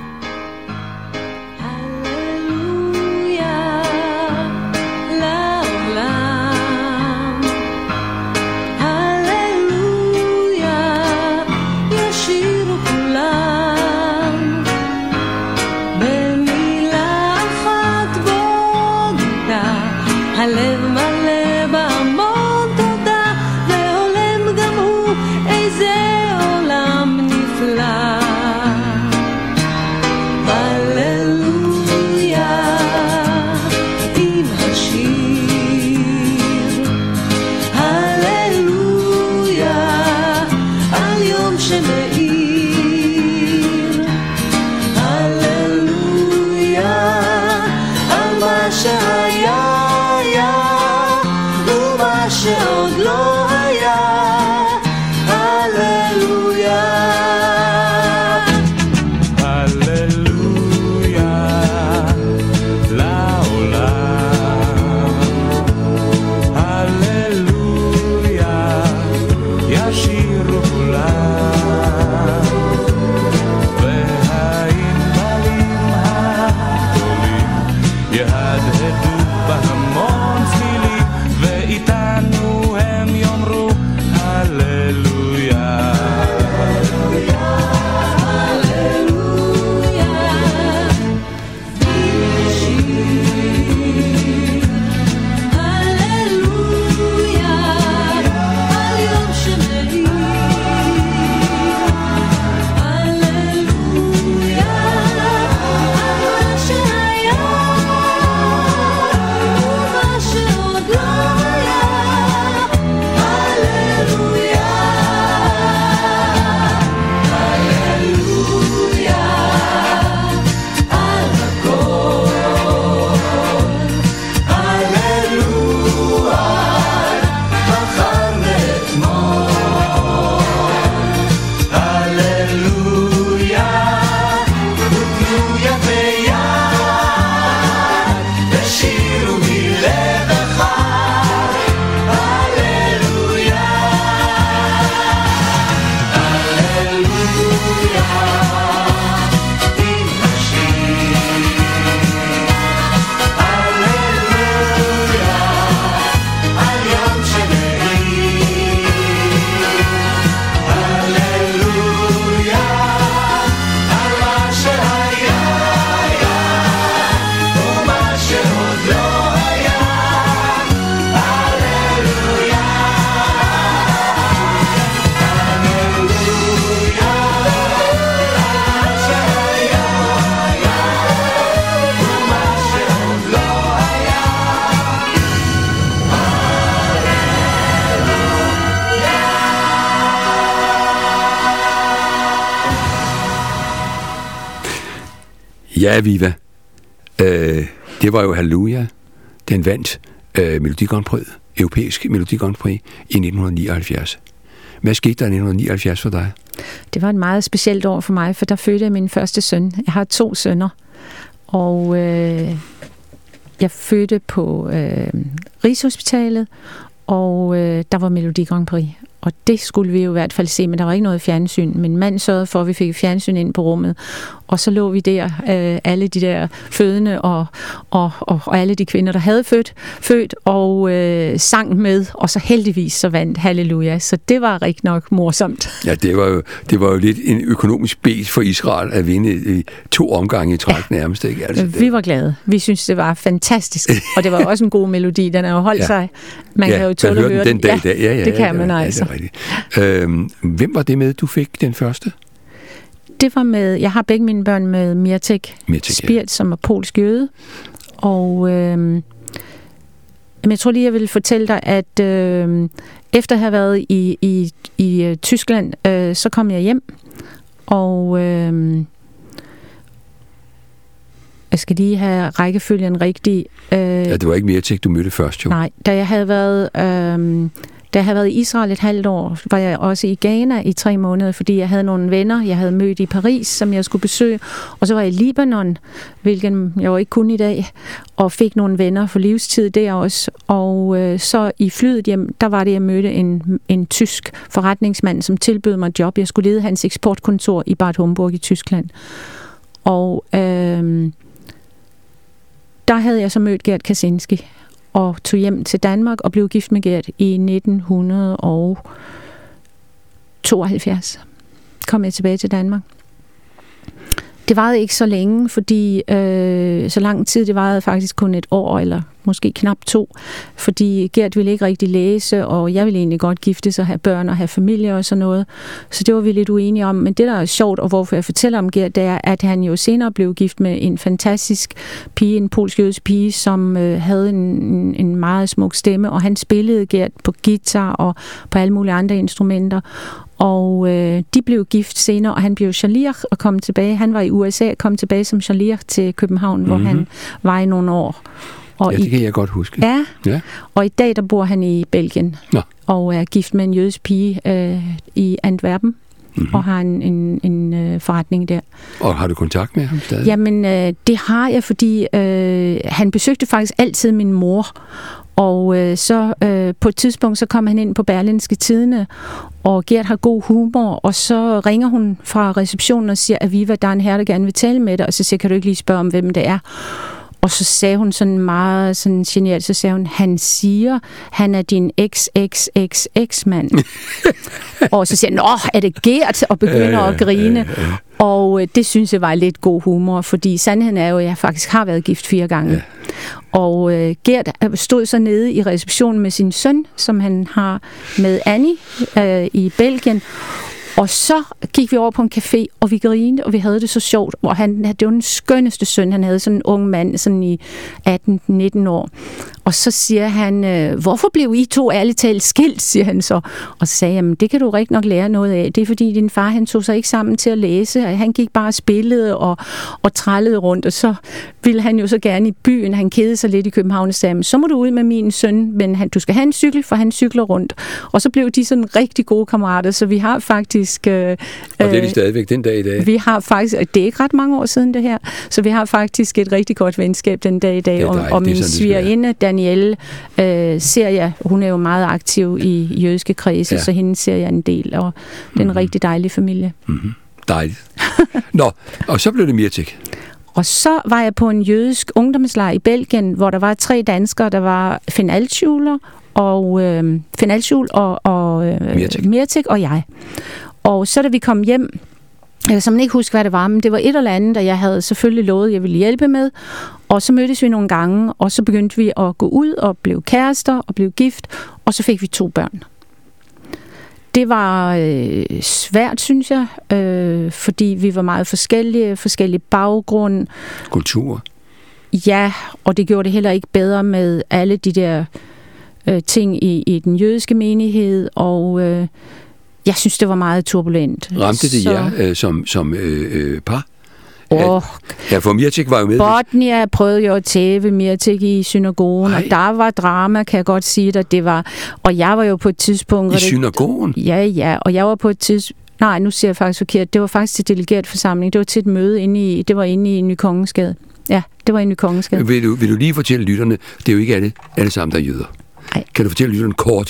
Ja, Viva. Det var jo Halleluja. Den vandt Melodi Grand Prix, europæisk Melodi Grand Prix i 1979. Hvad skete der i 1979 for dig? Det var et meget specielt år for mig, for der fødte jeg min første søn. Jeg har 2 sønner, og jeg fødte på Rigshospitalet, og der var Melodi Grand Prix. Og det skulle vi jo i hvert fald se, men der var ikke noget fjernsyn. Men mand sørgede for, at vi fik fjernsyn ind på rummet. Og så lå vi der, alle de der fødende og alle de kvinder, der havde født og sang med. Og så heldigvis så vandt Halleluja. Så det var rigtig nok morsomt. Ja, det var jo lidt en økonomisk bes for Israel at vinde i 2 omgange i træk nærmest. Ikke? Altså, vi var glade. Vi synes det var fantastisk. Og det var også en god melodi. Den har jo holdt sig. Man kan jo tåle at høre den dag i dag. Ja, det kan man altså. Hvem var det med, du fik den første? Det var med, jeg har begge mine børn med Mirtek Spirt, som er polsk jøde. Og jeg tror lige, jeg vil fortælle dig, at efter at have været i Tyskland, så kom jeg hjem. Og jeg skal lige have rækkefølgen rigtig. Ja, det var ikke Mirtek, du mødte først, jo. Nej, da jeg havde været i Israel et halvt år, var jeg også i Ghana i 3 måneder, fordi jeg havde nogle venner, jeg havde mødt i Paris, som jeg skulle besøge. Og så var jeg i Libanon, hvilken jeg jo ikke kunne i dag, og fik nogle venner for livstid der også. Og så i flyet hjem, der var det, jeg mødte en tysk forretningsmand, som tilbød mig job. Jeg skulle lede hans eksportkontor i Bad Homburg i Tyskland. Og der havde jeg så mødt Gert Kaczynski og tog hjem til Danmark og blev gift med Gert i 1972. Kom jeg tilbage til Danmark. Det varede ikke så længe, fordi så lang tid, det varede faktisk kun 1 år, eller måske knap 2, fordi Gert ville ikke rigtig læse, og jeg ville egentlig godt giftes og have børn og have familie og sådan noget. Så det var vi lidt uenige om. Men det, der er sjovt, og hvorfor jeg fortæller om Gert, det er, at han jo senere blev gift med en fantastisk pige, en polsk-jødisk pige, som havde en meget smuk stemme, og han spillede Gert på guitar og på alle mulige andre instrumenter. Og de blev gift senere, og han blev shaliach og kom tilbage. Han var i USA og kom tilbage som shaliach til København, hvor han var i nogle år. Og det kan jeg godt huske. Ja, og i dag der bor han i Belgien. Nå. Og er gift med en jødisk pige i Antwerpen. Og har en forretning der. Og har du kontakt med ham stadig? Jamen, det har jeg, fordi han besøgte faktisk altid min mor. Og så på et tidspunkt, så kom han ind på Berlingske Tidende, og Gert har god humor, og så ringer hun fra receptionen og siger, Aviva, der er en herre, der gerne vil tale med dig, og så siger, kan du ikke lige spørge om, hvem det er? Og så sagde hun sådan meget sådan genert, så sagde hun, han siger, han er din XXXX-mand. Og så siger han, nå, er det Gert? Og begynder at grine. Og det synes jeg var lidt god humor, fordi sandheden er jo, at jeg faktisk har været gift 4 gange. Ja. Og Gert stod så nede i receptionen med sin søn, som han har med Annie i Belgien. Og så gik vi over på en café, og vi grinede, og vi havde det så sjovt. Og det var den skønneste søn, han havde, sådan en ung mand, sådan i 18-19 år. Og så siger han, hvorfor blev I 2 ærligt talt skilt, siger han så. Og så sagde jeg, det kan du rigtig nok lære noget af. Det er fordi din far, han tog sig ikke sammen til at læse. Han gik bare og spillede og trællede rundt, og så ville han jo så gerne i byen. Han kedede sig lidt i København og sagde, så må du ud med min søn, men du skal have en cykel, for han cykler rundt. Og så blev de sådan rigtig gode kammerater, så vi har faktisk... og det er de stadigvæk den dag i dag? Vi har faktisk, det er ikke ret mange år siden det her, så vi har faktisk et rigtig godt venskab den dag i dag. Og min svigerinde, Danielle, ser jeg, hun er jo meget aktiv i jødiske kredse, så hende ser jeg en del, og det er en rigtig dejlig familie. Dejligt. Nå, og så blev det Mirtek. Og så var jeg på en jødisk ungdomslejr i Belgien, hvor der var 3 danskere, der var Finn Altschuler og Mirtek og jeg. Og så da vi kom hjem, jeg kan simpelthen ikke huske, hvad det var, men det var et eller andet, der jeg havde selvfølgelig lovet, jeg ville hjælpe med. Og så mødtes vi nogle gange, og så begyndte vi at gå ud og blive kærester og blive gift, og så fik vi 2 børn. Det var svært, synes jeg, fordi vi var meget forskellige baggrunde. Kultur. Ja, og det gjorde det heller ikke bedre med alle de der ting i den jødiske menighed, og jeg synes, det var meget turbulent. Ramte det jer som par? Ja, for Mirtek var jo med. Botnia prøvede jo at tæve Mirtek i synagogen, og der var drama, kan jeg godt sige dig. Det var, og jeg var jo på et tidspunkt... I synagogen? Ja, og jeg var på et tidspunkt... Nej, nu siger jeg faktisk forkert. Det var faktisk til delegeret forsamling. Det var til et møde inde i Ny Kongensgade. Ja, det var i Ny Kongensgade. Vil du lige fortælle lytterne, det er jo ikke alle sammen, der er jøder. Nej. Kan du fortælle lytterne kort,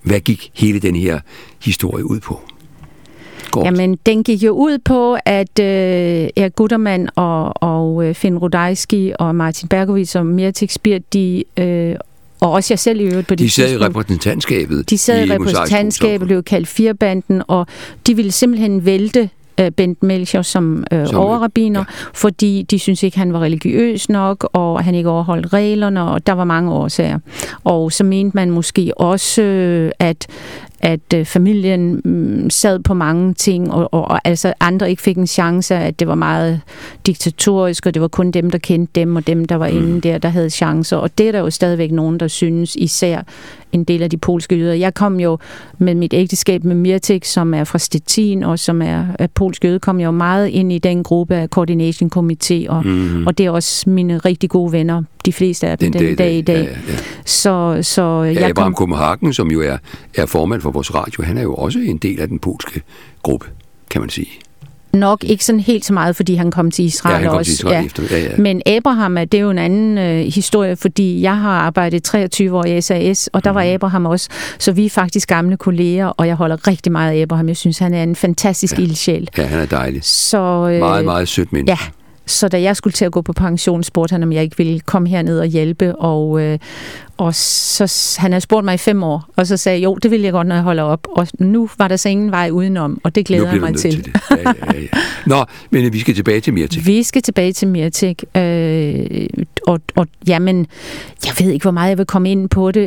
Hvad gik hele den her historie ud på? Kort. Jamen, den gik jo ud på, at Erik Gutermann og Finn Rudaizky og Martin Berkowitz og Mirtek Spirt, og også jeg selv i øvrigt på det tidspunkt. De sad i repræsentantskabet. De sad i repræsentantskabet, blev kaldt Firebanden, og de ville simpelthen vælte Bent Melchior som overrabbiner, ja. Fordi de synes ikke, han var religiøs nok, og han ikke overholdt reglerne, og der var mange årsager. Og så mente man måske også, at familien sad på mange ting, og altså andre ikke fik en chance, at det var meget diktatorisk, og det var kun dem, der kendte dem, og dem, der var inde der havde chancer. Og det er der jo stadigvæk nogen, der synes, især en del af de polske jøder. Jeg kom jo med mit ægteskab med Mirtek, som er fra Stettin, og som er polsk jøde, kom jeg jo meget ind i den gruppe af Coordination Committee, og det er også mine rigtig gode venner, de fleste af dem den dag i dag. Ja. Så jeg Abraham Kopenhagen, som jo er formand for vores radio, han er jo også en del af den polske gruppe, kan man sige. Nok ikke sådan helt så meget, fordi han kom til Israel han kom også. Til Israel efter. Ja. Men Abraham, det er jo en anden historie, fordi jeg har arbejdet 23 år i SAS, og der var Abraham også. Så vi er faktisk gamle kolleger, og jeg holder rigtig meget af Abraham. Jeg synes, han er en fantastisk ildsjæl. Ja, han er dejlig. Så, meget, meget sødt menneske. Ja. Så da jeg skulle til at gå på pension, spurgte han, om jeg ikke ville komme herned og hjælpe, og så han havde spurgt mig i 5 år, og så sagde jeg, jo, det vil jeg godt, når jeg holder op, og nu var der så ingen vej udenom, og det glæder jeg mig til. Ja. Nå, men vi skal tilbage til Mirtek. Vi skal tilbage til Mirtek, og jamen, jeg ved ikke, hvor meget jeg vil komme ind på det.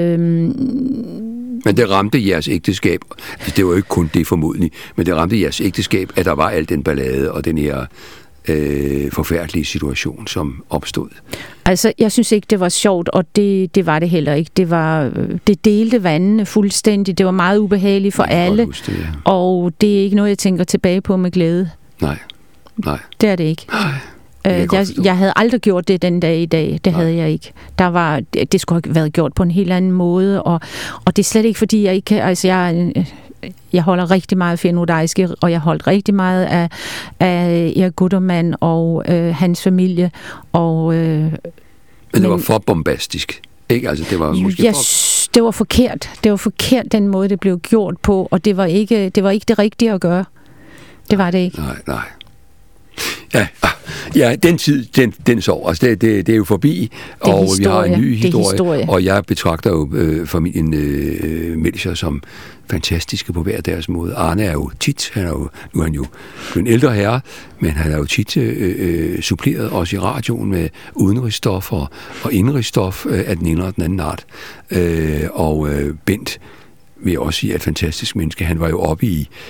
Men det ramte jeres ægteskab, altså, det var jo ikke kun det formodentlig, men det ramte jeres ægteskab, at der var al den ballade og den her forfærdelige situation, som opstod. Altså, jeg synes ikke, det var sjovt, og det var det heller ikke. Det delte vandene fuldstændig. Det var meget ubehageligt for alle, det, ja. Og det er ikke noget, jeg tænker tilbage på med glæde. Nej. Det er det ikke. Jeg havde aldrig gjort det den dag i dag. Det havde jeg ikke. Det skulle have været gjort på en helt anden måde, og det er slet ikke, fordi jeg ikke... Altså, jeg holder rigtig meget af Finn Rudaizky, og jeg holdt rigtig meget af Erik Gutermann og hans familie. Men det var for bombastisk, ikke? Altså, det var måske det var forkert. Det var forkert, den måde, det blev gjort på, og det var ikke det rigtige at gøre. Det var det ikke. Nej. Ja, den tid, den sov. Altså, det er jo forbi, og vi har en ny historie. Og jeg betragter jo familien Melchior som fantastiske på hver deres måde. Arne er jo tit, nu er han jo en ældre herre, men han er jo tit suppleret også i radioen med udenrigsstof og indenrigsstof af den ene og den anden art. Og Bent vil jeg også sige er et fantastisk menneske. Han var jo oppe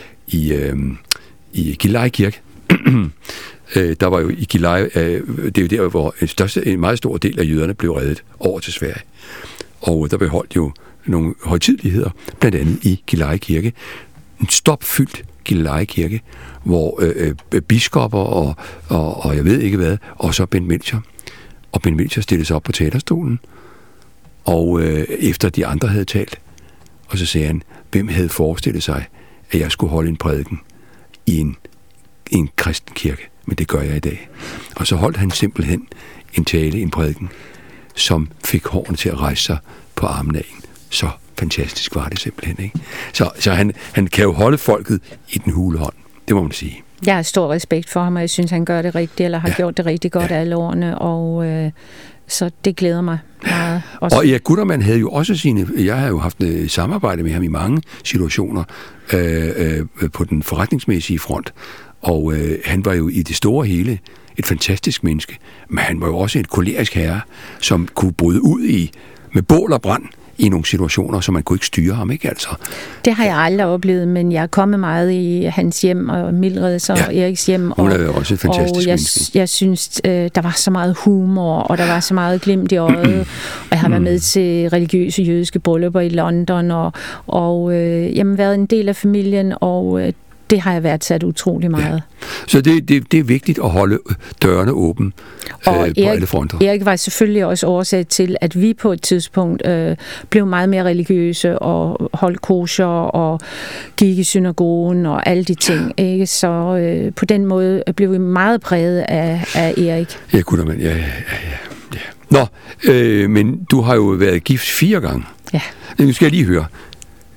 i Gilleleje Kirke. Der var jo i Gilleleje, det er jo der, hvor en meget stor del af jøderne blev reddet over til Sverige. Og der blev holdt jo nogle højtideligheder, blandt andet i Gilleleje Kirke. En stopfyldt Gilleleje Kirke, hvor biskopper og jeg ved ikke hvad, og så Bent Melchior. Og Bent Melchior stillede sig op på talerstolen, og efter de andre havde talt, og så sagde han, hvem havde forestillet sig, at jeg skulle holde en prædiken i en kristen kirke, men det gør jeg i dag. Og så holdt han simpelthen en tale, en prædiken, som fik hårene til at rejse sig på armen af en. Så fantastisk var det simpelthen, ikke? Så han kan jo holde folket i den hule hånd. Det må man sige. Jeg har stor respekt for ham, og jeg synes, han gør det rigtigt, eller har gjort det rigtig godt alle årene, og så det glæder mig meget. Også. Og Erik Gutermann havde jo også jeg har jo haft samarbejde med ham i mange situationer på den forretningsmæssige front, og han var jo i det store hele et fantastisk menneske, men han var jo også et kolerisk herre, som kunne bryde ud med bål og brand i nogle situationer, så man kunne ikke styre ham, ikke altså? Det har jeg aldrig oplevet, men jeg er kommet meget i hans hjem, og Mildreds og Eriks hjem. Hun er jo også et fantastisk menneske. Jeg synes, der var så meget humor, og der var så meget glimt i øjet, og jeg har været med til religiøse jødiske bryllupper i London, og været en del af familien, og det har jeg værdsat utrolig meget. Ja. Så det er vigtigt at holde dørene åbne på alle fronter. Erik var selvfølgelig også årsag til, at vi på et tidspunkt blev meget mere religiøse og holdt kosher og gik i synagogen og alle de ting. Ikke? Så på den måde blev vi meget præget af Erik. Ja, Gutermann, ja. Nå, men du har jo været gift 4 gange. Ja. Nu skal jeg lige høre.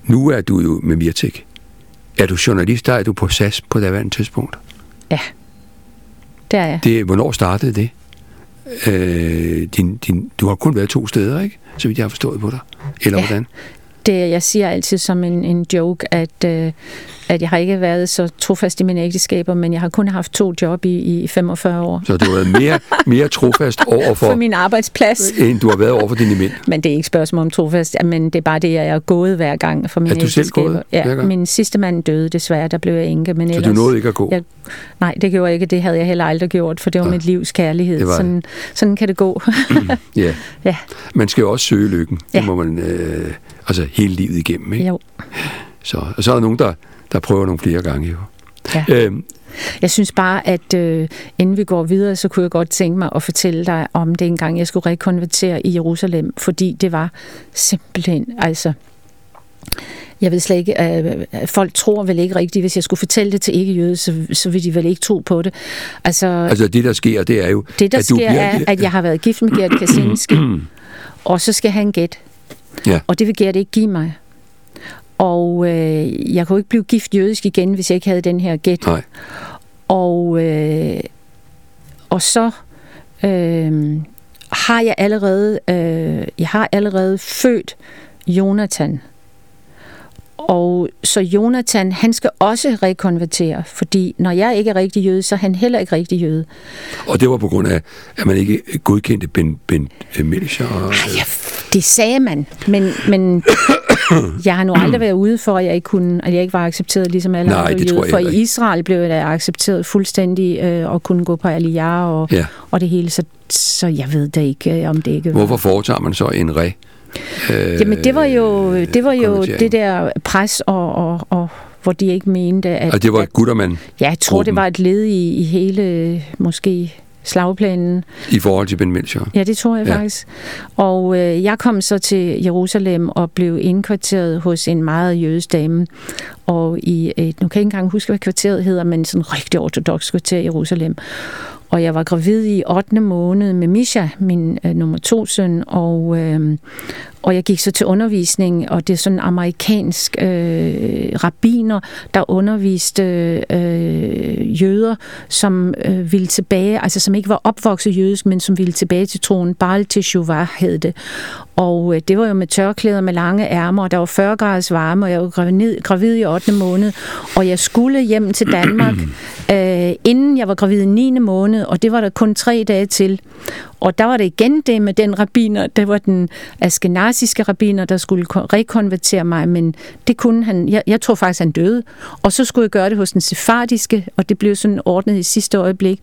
Nu er du jo med Mirtek. Er du journalist, der er du på SAS på daværende tidspunkt? Ja, det er jeg. Hvornår startede det? Du har kun været 2 steder, ikke? Så vidt jeg har forstået på dig. Eller hvordan? Jeg siger altid som en joke, at jeg har ikke været så trofast i mine ægteskaber, men jeg har kun haft 2 job i 45 år. Så du har været mere trofast over for min arbejdsplads, end du har været over for dine mænd. Men det er ikke spørgsmål om trofast, men det er bare det, jeg er gået hver gang for mine ægteskaber. Er du selv gået? Ja, min sidste mand døde desværre, der blev jeg enke. Men så ellers, du nåede ikke at gå? Nej, det gjorde jeg ikke. Det havde jeg heller aldrig gjort, for det var mit livs kærlighed. Sådan kan det gå. Ja. Man skal jo også søge lykken. Ja. Det må man hele livet igennem, ikke? Jo. Og så er der nogen, der prøver nogle flere gange, jo. Ja. Jeg synes bare, at inden vi går videre, så kunne jeg godt tænke mig at fortælle dig om det engang, jeg skulle rekonvertere i Jerusalem, fordi det var simpelthen, jeg ved slet ikke, folk tror vel ikke rigtigt, hvis jeg skulle fortælle det til ikke-jøde, så vil de vel ikke tro på det. Altså det, der sker, det er jo... Det, der sker, er, at jeg har været gift med Gert Kaczynski, og så skal han gætte. Ja. Og det vil Gert ikke give mig. Og jeg kunne ikke blive gift jødisk igen, hvis jeg ikke havde den her gæt. Nej. Og så har jeg allerede født Jonathan. Og så Jonathan, han skal også rekonvertere, fordi når jeg ikke er rigtig jøde, så er han heller ikke rigtig jøde. Og det var på grund af, at man ikke godkendte Ben Melcher? Ja, det sagde man, men jeg har nu aldrig været ude for, at jeg ikke var accepteret ligesom alle andre jøder. For i Israel blev jeg accepteret fuldstændig og kunne gå på Aliyah og det hele, så jeg ved da ikke, om det ikke var. Hvorfor foretager man så en Jamen det var jo det der pres, og hvor de ikke mente, at... Og det var Guttermann? Ja, jeg tror, det var et led i hele, måske, slagplanen. I forhold til Ben Melcher? Ja, det tror jeg faktisk. Og jeg kom så til Jerusalem og blev indkvarteret hos en meget jødisk dame. Og nu kan jeg ikke engang huske, hvad kvarteret hedder, men sådan en rigtig ortodoks kvarter i Jerusalem. Og jeg var gravid i 8. måned med Misha, min nummer 2 søn, og jeg gik så til undervisning, og det er sådan en amerikansk rabbiner, der underviste jøder, som ville tilbage, altså som ikke var opvokset jødisk, men som ville tilbage til troen. Baal Teshuvah hed det. Og det var jo med tørklæder med lange ærmer, og der var 40 graders varme, og jeg var gravid i 8. måned, og jeg skulle hjem til Danmark, inden jeg var gravid i 9. måned, og det var der kun 3 dage til. Og der var det igen det med den rabbiner, det var den askenaziske rabbiner, der skulle rekonvertere mig, men det kunne han, jeg tror faktisk, han døde. Og så skulle jeg gøre det hos den sefardiske, og det blev sådan ordnet i sidste øjeblik.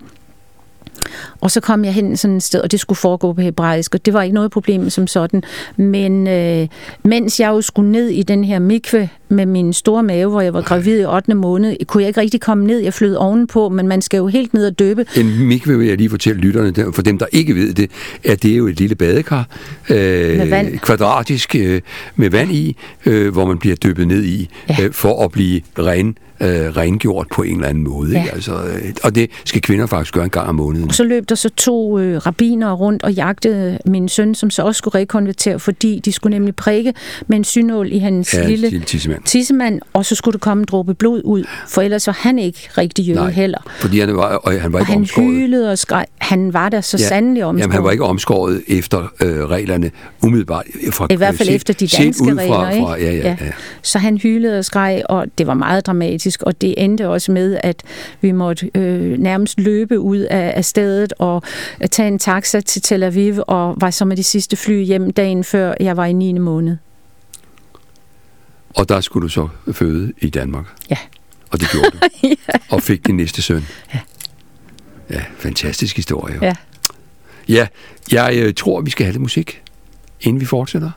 Og så kom jeg hen sådan et sted, og det skulle foregå på hebraisk, og det var ikke noget problem som sådan. Men mens jeg jo skulle ned i den her mikve med min store mave, hvor jeg var gravid i 8. måned, kunne jeg ikke rigtig komme ned. Jeg flød ovenpå, men man skal jo helt ned og døbe. En mikve vil jeg lige fortælle lytterne, for dem, der ikke ved det, at det er jo et lille badekar, med vand. Kvadratisk, med vand i, hvor man bliver dyppet ned i, for at blive rengjort på en eller anden måde. Ja. Ikke? Altså, og det skal kvinder faktisk gøre en gang om måneden. Og så løb der så 2 rabbiner rundt og jagtede min søn, som så også skulle rekonvertere, fordi de skulle nemlig prikke med en synål i hans lille tissemand, og så skulle der komme en dråbe blod ud, for ellers var han ikke rigtig jøde heller. Fordi han var ikke omskåret. Han hylede og skreg. Han var der så sandelig omskåret. Jamen, han var ikke omskåret efter reglerne umiddelbart. I hvert fald efter de danske regler. Ja. Så han hylede og skreg, og det var meget dramatisk, og det endte også med, at vi måtte nærmest løbe ud af stedet og tage en taxa til Tel Aviv, og var så med de sidste fly hjem dagen før jeg var i 9. måned. Og der skulle du så føde i Danmark? Ja. Og det gjorde du? Ja. Og fik din næste søn? Ja. Ja, fantastisk historie. Ja. Ja, jeg tror, vi skal have lidt musik, inden vi fortsætter.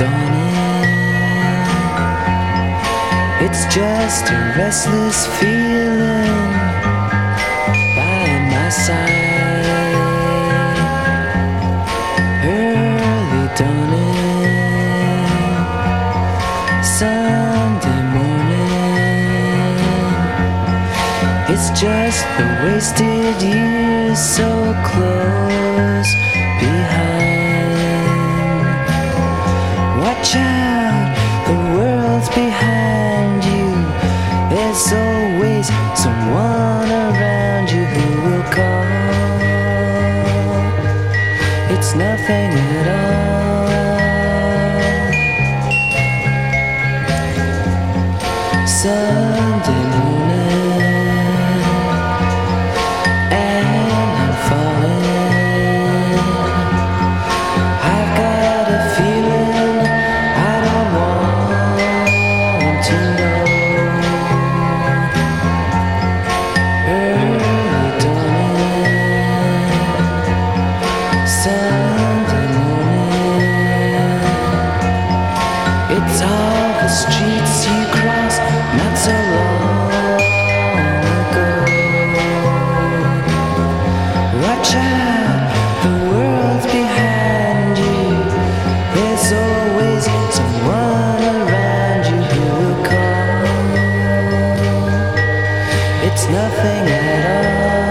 dawning. It's just a restless feeling by my side. Early dawning, Sunday morning. It's just the wasted years so close behind. Watch out, the world's behind you. There's always someone around you who will call. It's nothing at all. Sunday morning, and I'm falling. I've got a feeling I don't want to know. Early dawning, Sunday morning. It's all the streets you crossed not so long ago. Watch out, the world's behind you. There's always someone around you who will call. It's nothing at all.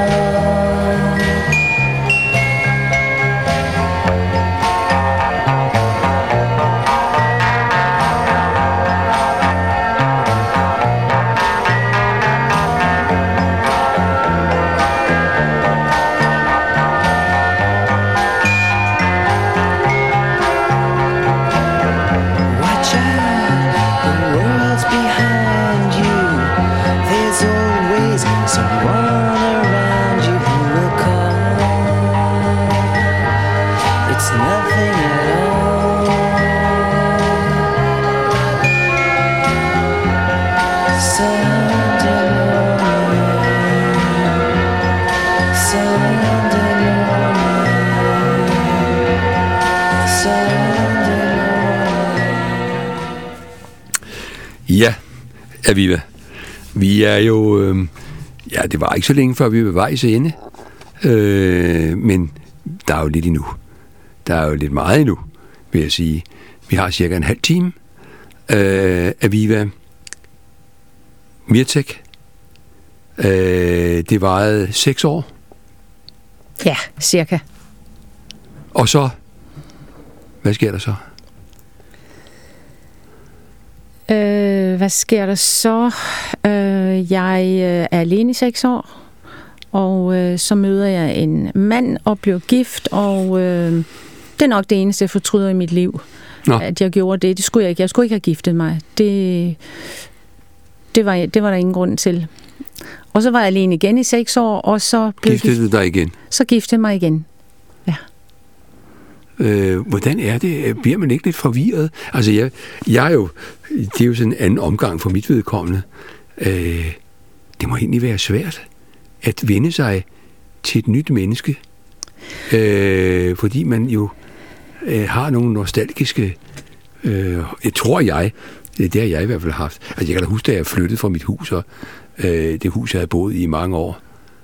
Watch out, the world's behind you. There's always someone around you who will call. It's nothing at all. Sunday morning, Sunday morning, Sunday morning. Ja, Aviva. Vi er jo... ja, det var ikke så længe før vi var ved vejs ende. Men der er jo lidt endnu. Der er jo lidt meget endnu, vil jeg sige. Vi har cirka en halv time. Aviva. Mirtek. Det varede 6 år. Ja, cirka. Og så... Hvad sker der så? Hvad sker der så? Jeg er alene i 6 år, og så møder jeg en mand og bliver gift, og det er nok det eneste, jeg fortryder i mit liv. Nå. At jeg gjorde det. Det skulle jeg ikke. Jeg skulle ikke have giftet mig. Det var der ingen grund til. Og så var jeg alene igen i 6 år, og så blev Giftede du dig igen? Så giftede jeg mig igen. Ja. Hvordan er det? Bliver man ikke lidt forvirret? Altså, jeg er jo... Det er jo sådan en anden omgang for mit vedkommende. Det må egentlig være svært at vende sig til et nyt menneske. Fordi man jo har nogle nostalgiske... tror jeg... Det har jeg i hvert fald haft. Altså, jeg kan da huske, da jeg flyttede fra mit hus, og det hus, jeg havde boet i mange år.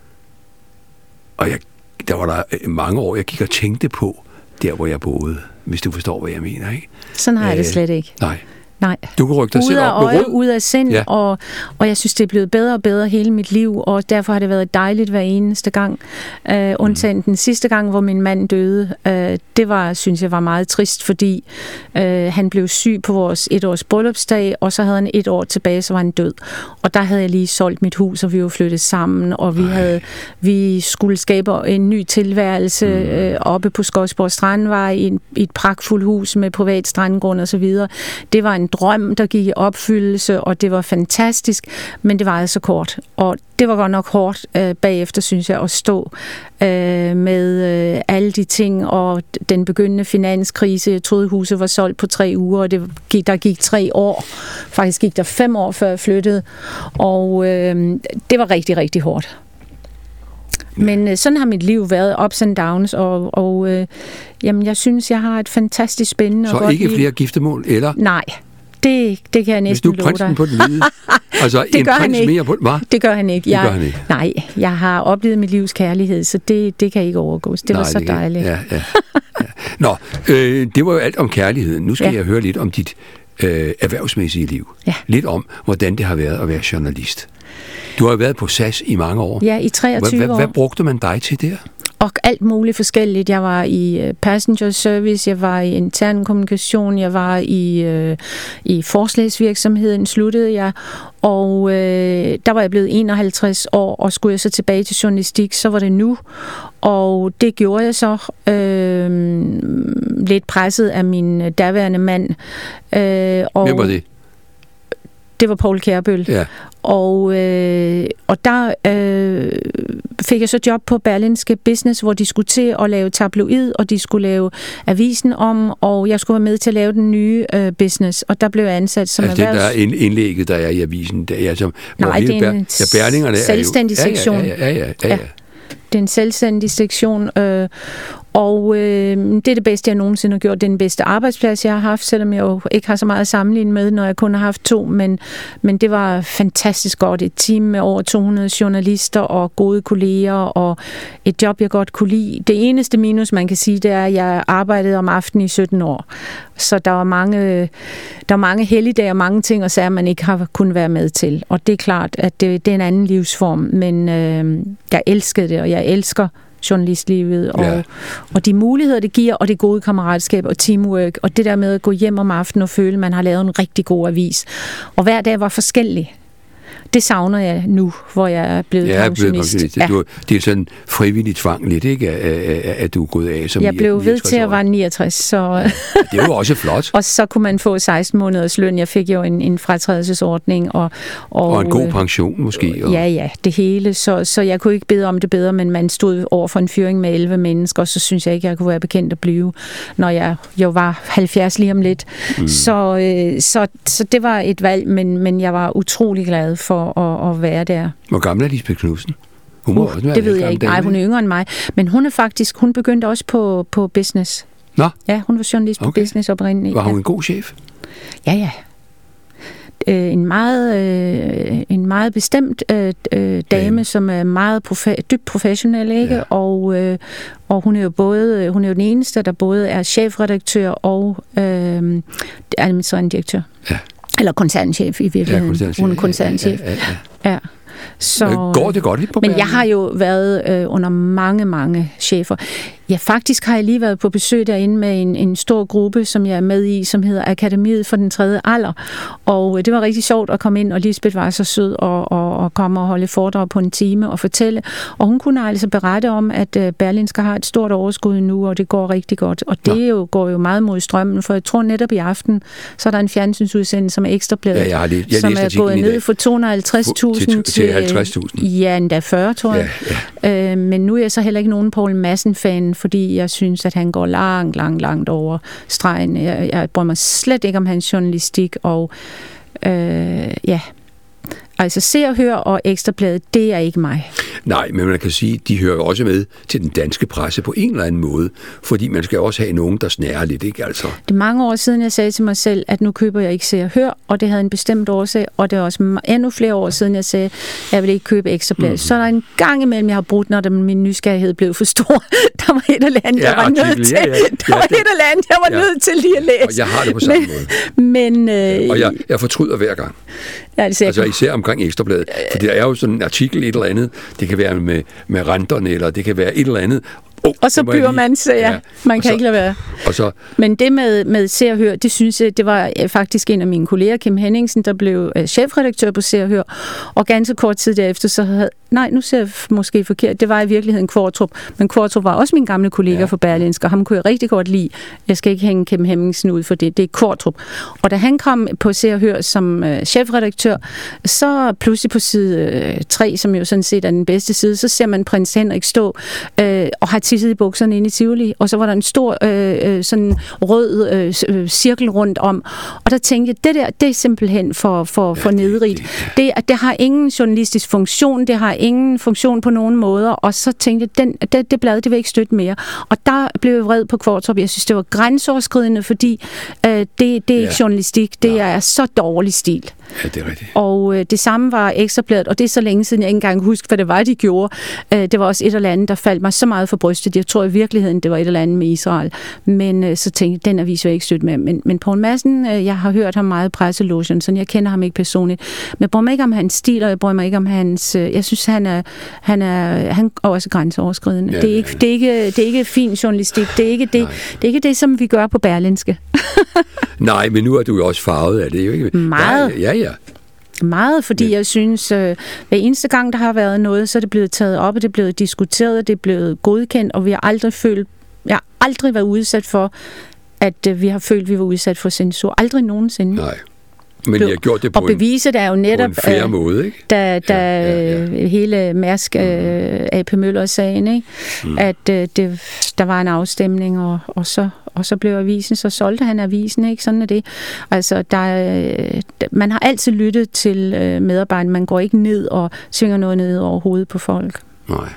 Og der var der mange år, jeg gik og tænkte på, der hvor jeg boede, hvis du forstår, hvad jeg mener, ikke? Sådan har jeg det slet ikke. Nej. Nej. Du kan rykke dig selv op med ud af sind, ja. og jeg synes, det er blevet bedre og bedre hele mit liv, og derfor har det været dejligt hver eneste gang. Undtagen den sidste gang, hvor min mand døde. Det var, synes jeg, var meget trist, fordi han blev syg på vores 1-års bryllupsdag, og så havde han 1 år tilbage, så var han død. Og der havde jeg lige solgt mit hus, og vi var flyttet sammen, og vi skulle skabe en ny tilværelse oppe på Skodsborg Strandvej i et pragtfuldt hus med privat strandgrund og så videre. Det var en drøm, der gik i opfyldelse, og det var fantastisk, men det var altså kort. Og det var godt nok hårdt bagefter, synes jeg, at stå med alle de ting, og den begyndende finanskrise. Jeg troede, huset var solgt på 3 uger, og der gik 3 år. Faktisk gik der 5 år, før jeg flyttede, og det var rigtig, rigtig hårdt. Men sådan har mit liv været, ups and downs, og jamen, jeg synes, jeg har et fantastisk spændende og Så godt ikke liv. flere giftermål, eller? Nej, det kan jeg Hvis næsten du er love dig. prinsen på den hvide, altså Det en gør han prins ikke. mere på hvad? Det gør han ikke. Det gør han ikke. Nej, jeg har oplevet mit livs kærlighed, så det kan ikke overgås. Det var så dejligt. Ja. Nå, det var jo alt om kærligheden. Nu skal jeg høre lidt om dit erhvervsmæssige liv. Ja. Lidt om, hvordan det har været at være journalist. Du har jo været på SAS i mange år. Ja, i 23 år. Hvad brugte man dig til der? Og alt muligt forskelligt. Jeg var i passenger service, jeg var i intern kommunikation, jeg var i forslagsvirksomheden, sluttede jeg. Og der var jeg blevet 51 år, og skulle jeg så tilbage til journalistik, så var det nu. Og det gjorde jeg så lidt presset af min daværende mand. Og Hvem var det? Det var Poul Kjærbøl. Ja. Og der fik jeg så job på Berlingske Business, hvor de skulle til at lave tabloid, og de skulle lave avisen om, og jeg skulle være med til at lave den nye business, og der blev jeg ansat som altså det der indlægget, der er i avisen, der er som nej, det er en selvstændig sektion. Ja. Det er en selvstændig sektion, og det er det bedste, jeg nogensinde har gjort. Det er den bedste arbejdsplads, jeg har haft, selvom jeg jo ikke har så meget at sammenligne med, når jeg kun har haft 2, men det var fantastisk godt. Et team med over 200 journalister og gode kolleger, og et job, jeg godt kunne lide. Det eneste minus, man kan sige, det er, at jeg arbejdede om aftenen i 17 år. Så der var mange helligdage og mange ting, og sager, man ikke har kunnet være med til. Og det er klart, at det er en anden livsform, men jeg elskede det, og jeg elsker journalistlivet, og de muligheder, det giver, og det gode kammeratskab og teamwork, og det der med at gå hjem om aftenen og føle, at man har lavet en rigtig god avis. Og hver dag var forskellig. Det savner jeg nu, hvor jeg er blevet pensionist. Ja. Det er sådan frivillig tvang lidt, ikke? At du er gået af som 69 år. Jeg blev ved til at være 69, så... Det er jo også flot. Og så kunne man få 16 måneders løn. Jeg fik jo en fratrædelsesordning. Og en god pension måske. Og... Ja, det hele. Så jeg kunne ikke bede om det bedre, men man stod over for en fyring med 11 mennesker, og så synes jeg ikke, jeg kunne være bekendt at blive, når jeg var 70 lige om lidt. Så det var et valg, men jeg var utrolig glad for at være der. Hvor gammel er Lisbeth Knudsen? Det ved jeg ikke. Nej, hun er yngre end mig. Men hun begyndte også på business. Nå? Ja, hun var journalist på business oprindeligt. Var hun en god chef? Ja. En meget bestemt dame, som er meget dybt professionel, ikke? Ja. Og hun er jo den eneste, der både er chefredaktør og administrerende direktør. Ja. Eller koncernchef i virkeligheden. Ja, hun er koncernchef. Ja. Så, går det godt på men jeg har jo været under mange chefer. Ja, faktisk har jeg lige været på besøg derinde med en stor gruppe, som jeg er med i, som hedder Akademiet for den 3. alder. Og det var rigtig sjovt at komme ind, og Lisbeth var så sød og komme og holde foredrag på en time og fortælle. Og hun kunne altså berette om, at Berlingske har et stort overskud nu, og det går rigtig godt. Og det går jo meget mod strømmen, for jeg tror netop i aften, så er der en fjernsynsudsendelse, som er Ekstrabladet, som er gået ned for 250.000 til 50.000. Ja, endda 40, tror jeg. Ja. Men nu er jeg så heller ikke nogen Poul Madsen-fan, fordi jeg synes, at han går langt over stregen. Jeg bryder mig slet ikke om hans journalistik, og altså Se og Hør og Ekstrabladet, det er ikke mig. Nej, men man kan sige, de hører også med til den danske presse på en eller anden måde, fordi man skal også have nogen, der snærer lidt, ikke altså? Det er mange år siden, jeg sagde til mig selv, at nu køber jeg ikke Se og Hør, og det havde en bestemt årsag, og det er også endnu flere år siden, jeg sagde, at jeg vil ikke købe Ekstrabladet. Så er der en gang imellem, jeg har brudt, når min nysgerrighed blev for stor. Der var et eller andet, jeg var nødt til. Der var et eller andet, jeg var nødt til lige at læse. Og jeg har det på samme måde. Og jeg fortryder hver gang. Altså især omkring Ekstrabladet. For det er jo sådan en artikel, et eller andet. Det kan være med renterne, eller det kan være et eller andet. Og så bliver man så, man kan ikke lade være. Men det med Se og Hør, det synes jeg, det var faktisk en af mine kolleger, Kim Henningsen, der blev chefredaktør på Se og Hør. Og ganske kort tid derefter, så havde... Nej, nu ser jeg måske forkert. Det var i virkeligheden Kvartrup. Men Kvartrup var også min gamle kollega fra Berlingske, og ham kunne jeg rigtig godt lide. Jeg skal ikke hænge Kim Henningsen ud for det. Det er Kvartrup. Og da han kom på Se og Hør som chefredaktør, så pludselig på side 3, som jo sådan set er den bedste side, så ser man prins Henrik stå og har tissede i bukserne inde i Tivoli, og så var der en stor sådan rød cirkel rundt om. Og der tænkte jeg, det er simpelthen for nedrigt. Det har ingen journalistisk funktion, det har ingen funktion på nogen måder, og så tænkte jeg, det blad, det vil ikke støtte mere. Og der blev jeg vred på Kvartrup. Jeg synes, det var grænseoverskridende, fordi det er ikke journalistik, det er så dårlig stil. Ja, det er rigtigt. Og det samme var Ekstrabladet, og det er så længe siden, jeg ikke engang husker, hvad det var, de gjorde. Det var også et eller andet, der faldt mig så meget for brystet. Jeg tror i virkeligheden, det var et eller andet med Israel. Men så tænkte jeg, den avis jeg ikke støtte med. Men Poul Madsen, jeg har hørt ham meget i presselogen, så jeg kender ham ikke personligt. Men jeg bryder mig ikke om hans stil, og jeg bryder mig ikke om hans... Jeg synes, han er også grænseoverskridende. Ja, det er ikke fin journalistik. Det er ikke det, som vi gør på Berlingske. Nej, men nu er du jo også farvet af det, jo ikke? Meget. Ja. Meget, fordi jeg synes, hver eneste gang, der har været noget, så er det blevet taget op, og det er blevet diskuteret, det er blevet godkendt, og jeg har aldrig været udsat for, at vi har følt, at vi var udsat for censur. Aldrig nogensinde. Nej. Men jeg har gjort det på, og beviset er jo netop, en fair måde, ikke? Da hele Mærsk AP Møller-sagen, ikke? At der var en afstemning, og så blev avisen, så solgte han avisen, ikke? Sådan er det. Altså, man har altid lyttet til medarbejderne. Man går ikke ned og svinger noget ned over hovedet på folk. Nej.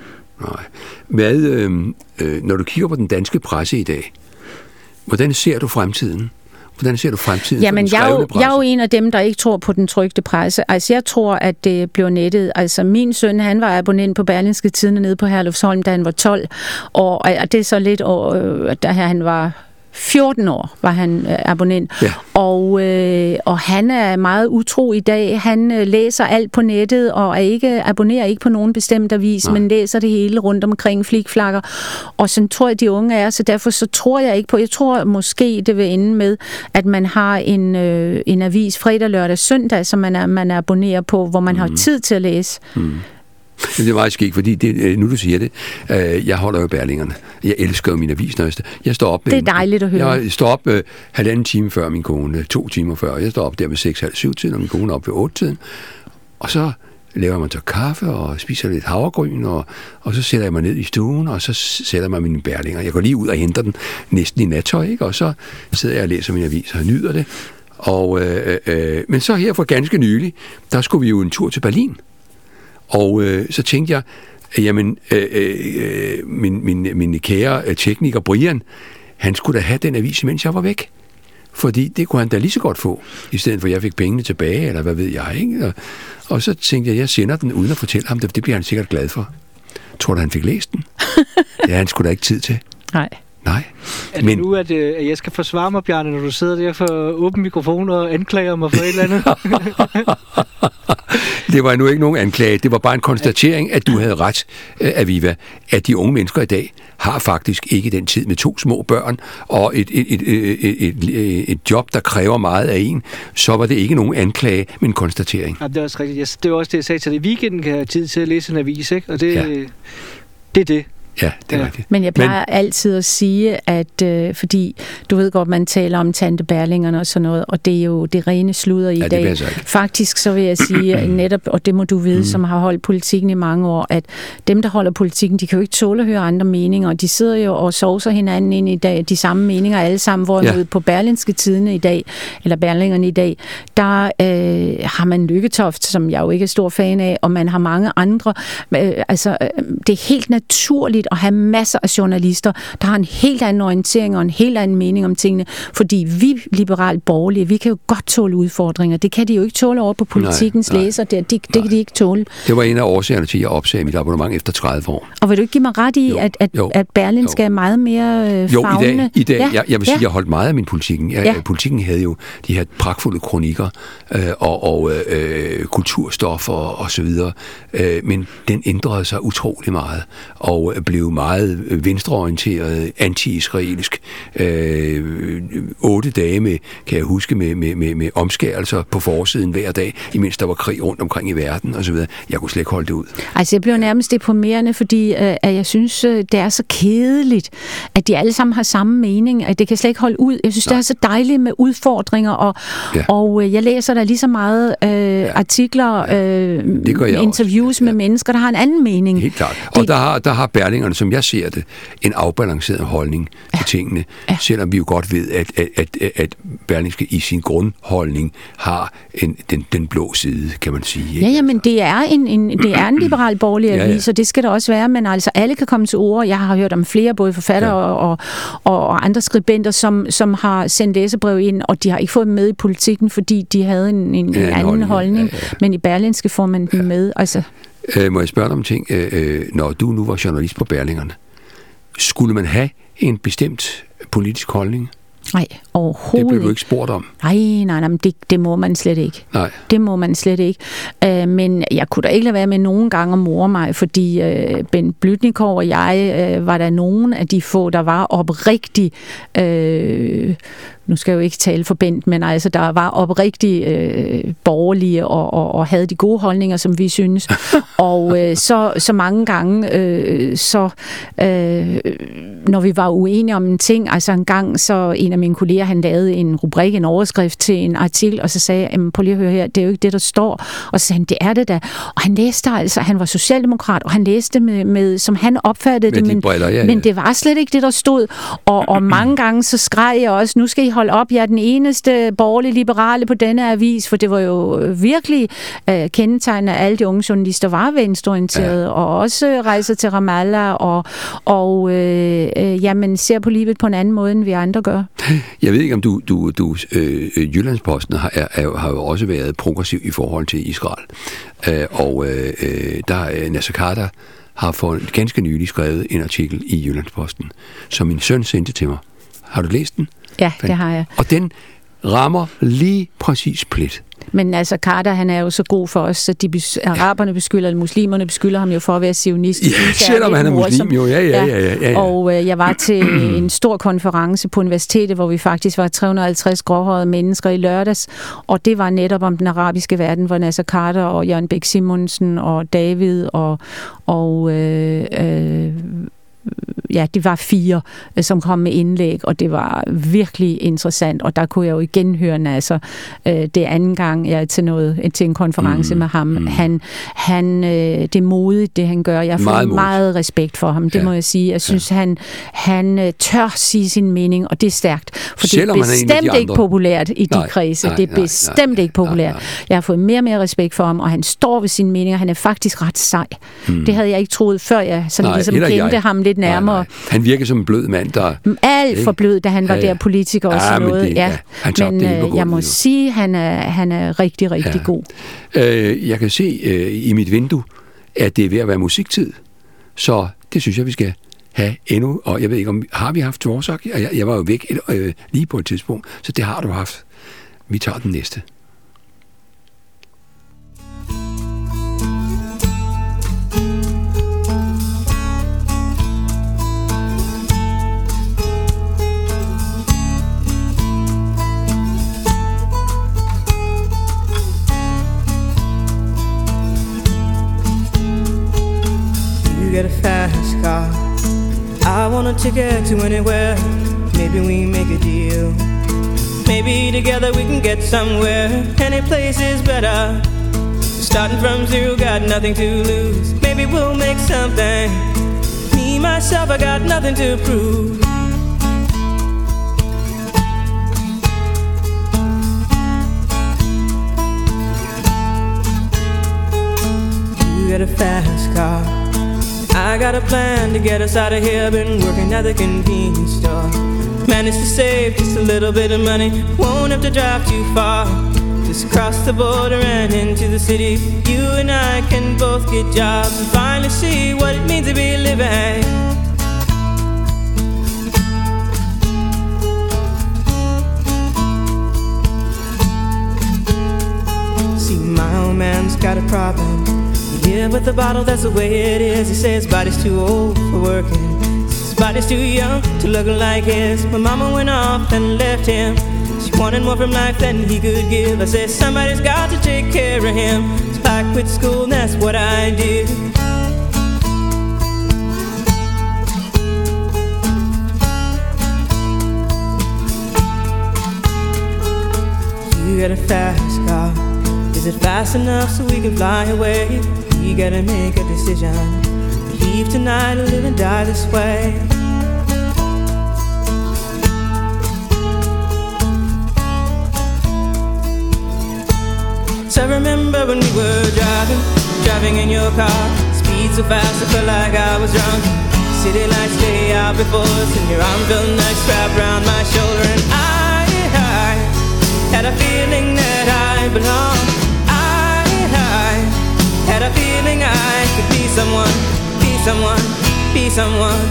Når du kigger på den danske presse i dag, hvordan ser du fremtiden? Hvordan ser du fremtiden? Jamen, jeg er jo en af dem, der ikke tror på den trykte presse. Altså, jeg tror, at det bliver nettet. Altså, min søn, han var abonnent på Berlingske Tidende nede på Herlufsholm, da han var 12. Og det er så lidt, da han var 14 år, var han abonnent. Ja. Og han er meget utro i dag. Han læser alt på nettet og abonnerer ikke på nogen bestemt avis, men læser det hele rundt omkring flikflakker. Og sådan tror jeg, de unge er, så derfor så tror jeg ikke på. Jeg tror måske, det vil ende med, at man har en avis fredag, lørdag, søndag, som man abonnerer på, hvor man har tid til at læse. Men det er meget skægt, fordi nu du siger det, jeg holder jo Berlingerne. Jeg elsker jo min avis, når jeg står op. Det er dejligt at høre. Jeg står op 1,5 time før min kone, 2 timer før. Jeg står op der ved 6:30 tiden, og min kone er op ved 8 tiden. Og så laver man så kaffe og spiser lidt havregryn, og så sætter jeg mig ned i stuen, og så sætter jeg mig mine Berlinger. Jeg går lige ud og henter den næsten i nattøj, ikke? Og så sidder jeg og læser min avis og nyder det. Men så her for ganske nylig, der skulle vi jo en tur til Berlin. Og så tænkte jeg, jamen, min kære tekniker Brian, han skulle da have den avis, mens jeg var væk. Fordi det kunne han da lige så godt få, i stedet for at jeg fik pengene tilbage, eller hvad ved jeg, ikke? Og så tænkte jeg sender den uden at fortælle ham det, det bliver han sikkert glad for. Tror du, han fik læst den? Det har han sgu da ikke tid til. Nej. Er det nu, at jeg skal forsvare mig, Bjarne, når du sidder der for åben mikrofon og anklager mig for et eller andet? Det var nu ikke nogen anklage. Det var bare en konstatering, at du havde ret, Aviva, at de unge mennesker i dag har faktisk ikke den tid med 2 små børn og et job, der kræver meget af en. Så var det ikke nogen anklage, men en konstatering. Ja, det er også rigtigt. Det var også det, jeg sagde til dig. I weekenden kan jeg have tid til at læse en avis, ikke? Og det er det. Ja, det er rigtigt. Men jeg plejer altid at sige, at fordi du ved godt, man taler om Tante Berlingerne og sådan noget, og det er jo det rene sludder i dag. Faktisk så vil jeg sige netop, og det må du vide, som har holdt politikken i mange år, at dem, der holder politikken, de kan jo ikke tåle at høre andre meninger, og de sidder jo og sovser hinanden ind i dag, de samme meninger alle sammen, hvorimod på Berlingske Tidende i dag, eller Berlingerne i dag, der har man Lykketoft, som jeg jo ikke er stor fan af, og man har mange andre. Altså, det er helt naturligt at have masser af journalister, der har en helt anden orientering og en helt anden mening om tingene, fordi vi liberalt borgerlige, vi kan jo godt tåle udfordringer. Det kan de jo ikke tåle over på politikens læser. Det kan de ikke tåle. Det var en af årsagerne til, at jeg opsagde mit abonnement efter 30 år. Og vil du ikke give mig ret i, at Berlingske er meget mere favnende? I dag. Jeg vil sige, at jeg holdt meget af min politikken. Politikken havde jo de her pragtfulde kronikker og kulturstoffer og så videre, men den ændrede sig utrolig meget og blev meget venstreorienteret, anti-israelsk. 8 dage med, kan jeg huske, med omskærelser på forsiden hver dag, imens der var krig rundt omkring i verden og så videre. Jeg kunne slet ikke holde det ud. Altså, jeg blev nærmest deprimerende, fordi at jeg synes, det er så kedeligt, at de alle sammen har samme mening, at det kan slet ikke holde ud. Jeg synes, det er så dejligt med udfordringer, og jeg læser der lige så meget artikler, interviews med mennesker, der har en anden mening. Helt klart. Og der har Berlingerne Berlingerne, som jeg ser det, en afbalanceret holdning til tingene, selvom vi jo godt ved, at Berlingske i sin grundholdning har den blå side, kan man sige. Ja, men det er en liberal borgerlig avis, og det skal der også være, men altså alle kan komme til ord. Jeg har hørt om flere, både forfattere og andre skribenter, som har sendt læserbrev ind, og de har ikke fået dem med i politikken, fordi de havde en anden holdning, men i Berlingske får man den med. Altså. Må jeg spørge dig om ting? Når du nu var journalist på Berlingerne, skulle man have en bestemt politisk holdning? Nej, overhovedet Det blev du ikke spurgt om? Nej, men det må man slet ikke. Nej. Det må man slet ikke. Men jeg kunne da ikke lade være med nogle gange at more mig, fordi Bent Blüdnikow og jeg var der nogen af de få, der var oprigtig... nu skal jeg jo ikke tale for Bent, men altså, der var oprigtig borgerlige og havde de gode holdninger, som vi synes. Og så mange gange, når vi var uenige om en ting, altså en gang, så en af mine kolleger, han lavede en rubrik, en overskrift til en artikel, og så sagde jeg, prøv lige at høre her, det er jo ikke det, der står. Og så sagde han, det er det da. Og han læste altså, han var socialdemokrat, og han læste med som han opfattede det, men det var slet ikke det, der stod. Og mange gange, så skreg jeg også, nu skal I holde op, jeg er den eneste borgerlige liberale på denne avis, for det var jo virkelig kendetegnende, at alle de unge journalister var venstreorienterede, og også rejser til Ramallah, og jamen, ser på livet på en anden måde, end vi andre gør. Jeg ved ikke, om du Jyllandsposten har jo også været progressiv i forhold til Israel. Der Nasser Khader har for ganske nylig skrevet en artikel i Jyllandsposten, som min søn sendte til mig. Har du læst den? Ja, det har jeg. Og den rammer lige præcis plet. Men altså, Khader, han er jo så god for os, så araberne beskylder, muslimerne beskylder ham jo for at være zionist. Ja, selvom han er muslim, jo. Ja. Og jeg var til en stor konference på universitetet, hvor vi faktisk var 350 gråhårede mennesker i lørdags, og det var netop om den arabiske verden, hvor Nasser Khader og Jørgen Bæk Simonsen og David og de var 4, som kom med indlæg, og det var virkelig interessant, og der kunne jeg jo igen høre Nasser. Det anden gang, jeg er til en konference med ham. Han det er modigt, det han gør. Jeg får meget respekt for ham, det må jeg sige. Jeg synes, han tør sige sin mening, og det er stærkt, for det er bestemt ikke populært i de kredse. Det er bestemt ikke populært. Jeg har fået mere og mere respekt for ham, og han står ved sine meninger. Han er faktisk ret sej. Det havde jeg ikke troet, før jeg sådan ligesom kendte ham lidt nærmere. Han virker som en blød mand, der... Alt for blød, da han var der politiker og sådan noget. Men jeg må sige, han er rigtig, rigtig god. Jeg kan se i mit vindue, at det er ved at være musiktid. Så det synes jeg, vi skal have endnu. Og jeg ved ikke, om har vi haft Dvorak? Jeg var jo væk lige på et tidspunkt, så det har du haft. Vi tager den næste. Get a fast car. I want a ticket to anywhere. Maybe we make a deal. Maybe together we can get somewhere. Any place is better. Starting from zero, got nothing to lose. Maybe we'll make something. Me, myself, I got nothing to prove. You get a fast car. I got a plan to get us out of here. Been working at the convenience store. Managed to save just a little bit of money. Won't have to drive too far. Just cross the border and into the city. You and I can both get jobs and finally see what it means to be living. See, my old man's got a problem. Yeah, with the bottle, that's the way it is. He says his body's too old for working. His body's too young to look like his. My mama went off and left him. She wanted more from life than he could give. I said, somebody's got to take care of him. So I quit school and that's what I did. You got a fast car. Is it fast enough so we can fly away? You gotta make a decision. Leave tonight or live and die this way. So I remember when we were driving in your car. Speed so fast I felt like I was drunk. City lights lay out before us, and your arm felt nice wrapped around my shoulder. And I had a feeling that I belonged. I had a feeling I could be someone, be someone, be someone.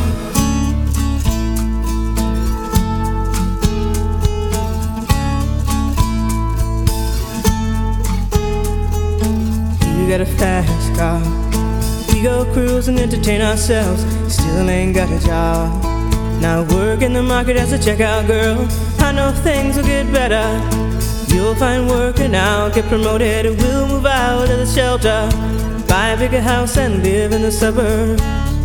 You got a fast car. We go cruise and entertain ourselves. Still ain't got a job. Now work in the market as a checkout girl. I know things will get better. You'll find work and I'll get promoted. We'll move out of the shelter, buy a bigger house and live in the suburbs.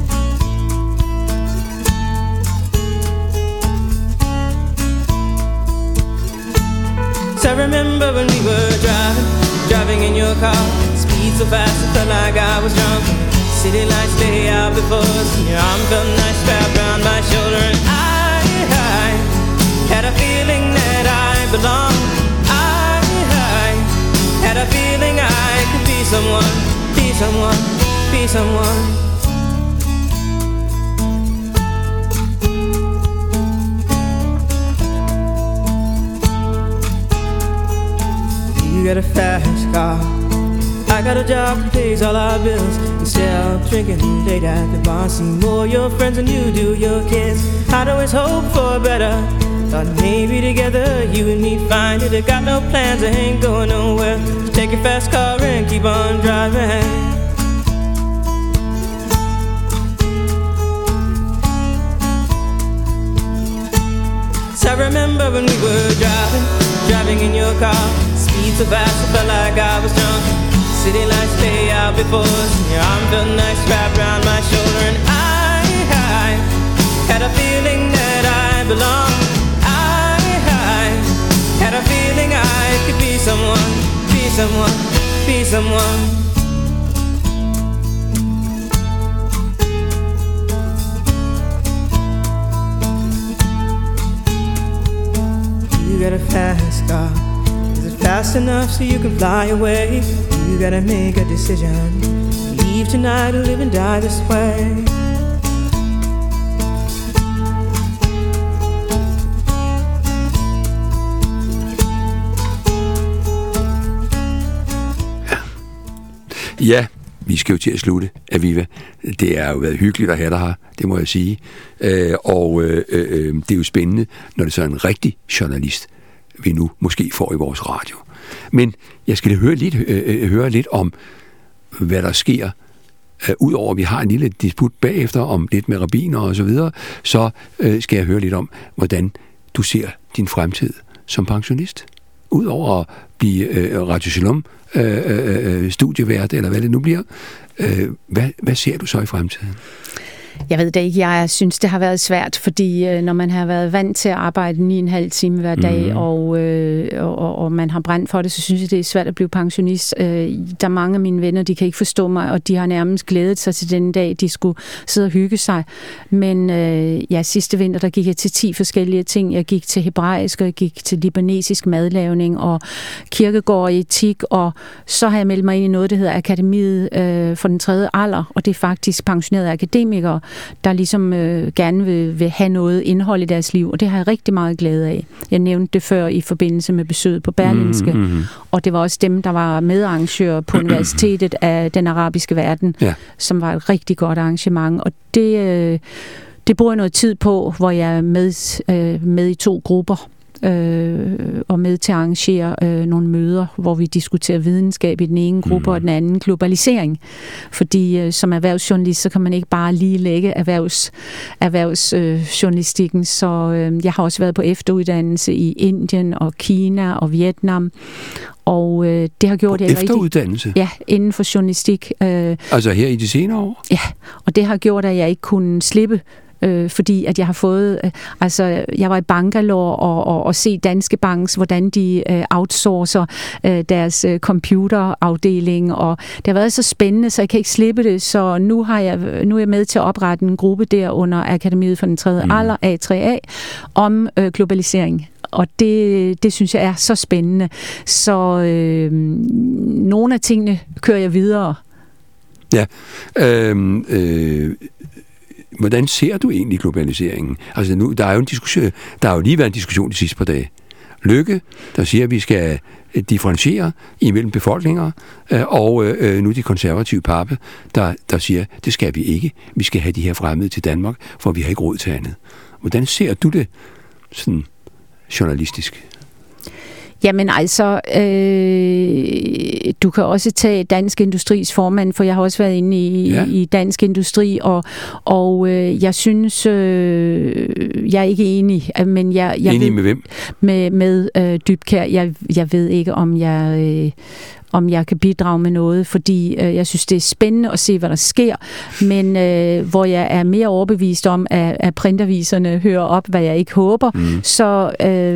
So I remember when we were driving in your car. Speed so fast I felt like I was drunk. City lights lay out before us, and your arm felt nice wrapped around my shoulder. And I had a feeling that I belonged. I had a feeling I could be someone, be someone, be someone. You got a fast car. I got a job that pays all our bills. Instead of drinking late at the bar, see more your friends than you do your kids. I'd always hope for better. Thought maybe together you and me find it. I got no plans, I ain't going nowhere. So take your fast car and keep on driving. So I remember when we were driving in your car. Speed so fast I felt like I was drunk. City lights lay out before us, and your arm felt nice wrapped around my shoulder. And I had a feeling that I belonged. I had a feeling I could be someone, be someone, be someone. You got a fast car. Is it fast enough so you can fly away? You gotta make a decision. Leave tonight or live and die this way. Ja, vi skal jo til at slutte, Aviva. Det har jo været hyggeligt at have dig her, det må jeg sige. Det er jo spændende, når det så er en rigtig journalist, vi nu måske får i vores radio. Men jeg skal høre lidt om, hvad der sker. Udover at vi har en lille disput bagefter om lidt med rabbiner og så videre, så skal jeg høre lidt om, hvordan du ser din fremtid som pensionist. Udover at blive Radio Shalom studievært, eller hvad det nu bliver. Hvad ser du så i fremtiden? Jeg ved det ikke. Jeg synes, det har været svært, fordi når man har været vant til at arbejde 9,5 timer hver dag, og man har brændt for det, så synes jeg, det er svært at blive pensionist. Der er mange af mine venner, de kan ikke forstå mig, og de har nærmest glædet sig til den dag, de skulle sidde og hygge sig. Men sidste vinter, der gik jeg til 10 forskellige ting. Jeg gik til hebraisk, og jeg gik til libanesisk madlavning, og kirkegård og etik, og så har jeg meldt mig ind i noget, der hedder Akademiet for den tredje alder, og det er faktisk pensionerede akademikere, der ligesom gerne vil have noget indhold i deres liv, og det har jeg rigtig meget glæde af. Jeg nævnte det før i forbindelse med besøget på Berlingske, og det var også dem, der var medarrangører på Universitetet af den arabiske verden, som var et rigtig godt arrangement, og det bruger jeg noget tid på, hvor jeg er med i 2 grupper, og med til at arrangere nogle møder, hvor vi diskuterer videnskab i den ene gruppe, og den anden globalisering. Fordi som erhvervsjournalist, så kan man ikke bare lige lægge erhvervsjournalistikken. Så jeg har også været på efteruddannelse i Indien og Kina og Vietnam. Og det har gjort, at jeg efteruddannelse? Ja, inden for journalistik. Altså her i de senere år? Ja, og det har gjort, at jeg ikke kunne slippe fordi at jeg har fået, jeg var i Bangalore og se Danske Banks, hvordan de outsourcer deres computerafdeling, og det har været så spændende, så jeg kan ikke slippe det, så nu er jeg med til at oprette en gruppe der under Akademiet for den tredje alder, A3A, om globalisering. Og det synes jeg er så spændende. Så nogle af tingene kører jeg videre. Ja. Hvordan ser du egentlig globaliseringen? Altså nu, der er jo en diskussion, der har jo lige været en diskussion de sidste par dage. Løkke, der siger, at vi skal differentiere imellem befolkninger, og nu de konservative pappe, der siger, det skal vi ikke. Vi skal have de her fremmede til Danmark, for vi har ikke råd til andet. Hvordan ser du det sådan journalistisk? Jamen altså, du kan også tage Dansk Industris formand, for jeg har også været inde i Dansk Industri, og jeg synes, jeg er ikke enig, men jeg enig ved, med hvem? Med Dybkjær. Jeg ved ikke, om jeg kan bidrage med noget, fordi jeg synes, det er spændende at se, hvad der sker, men hvor jeg er mere overbevist om, at printaviserne hører op, hvad jeg ikke håber, så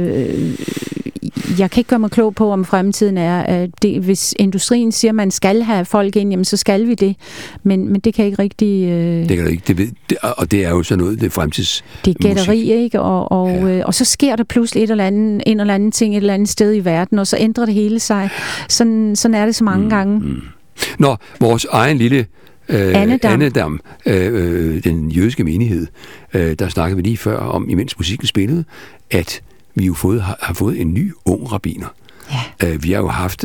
jeg kan ikke gøre mig klog på, om fremtiden er, at hvis industrien siger, at man skal have folk ind, jamen så skal vi det, men det kan ikke rigtig... Det kan du ikke, og det er jo sådan noget, det er fremtids... Det er gætteri, ikke? Og så sker der pludselig en eller anden ting et eller andet sted i verden, og så ændrer det hele sig. Sådan er det så mange gange. Nå, vores egen lille Annedam, den jødiske menighed, der snakkede vi lige før om, imens musikken spillede, at vi jo har fået en ny ung rabbiner. Ja. Vi har jo haft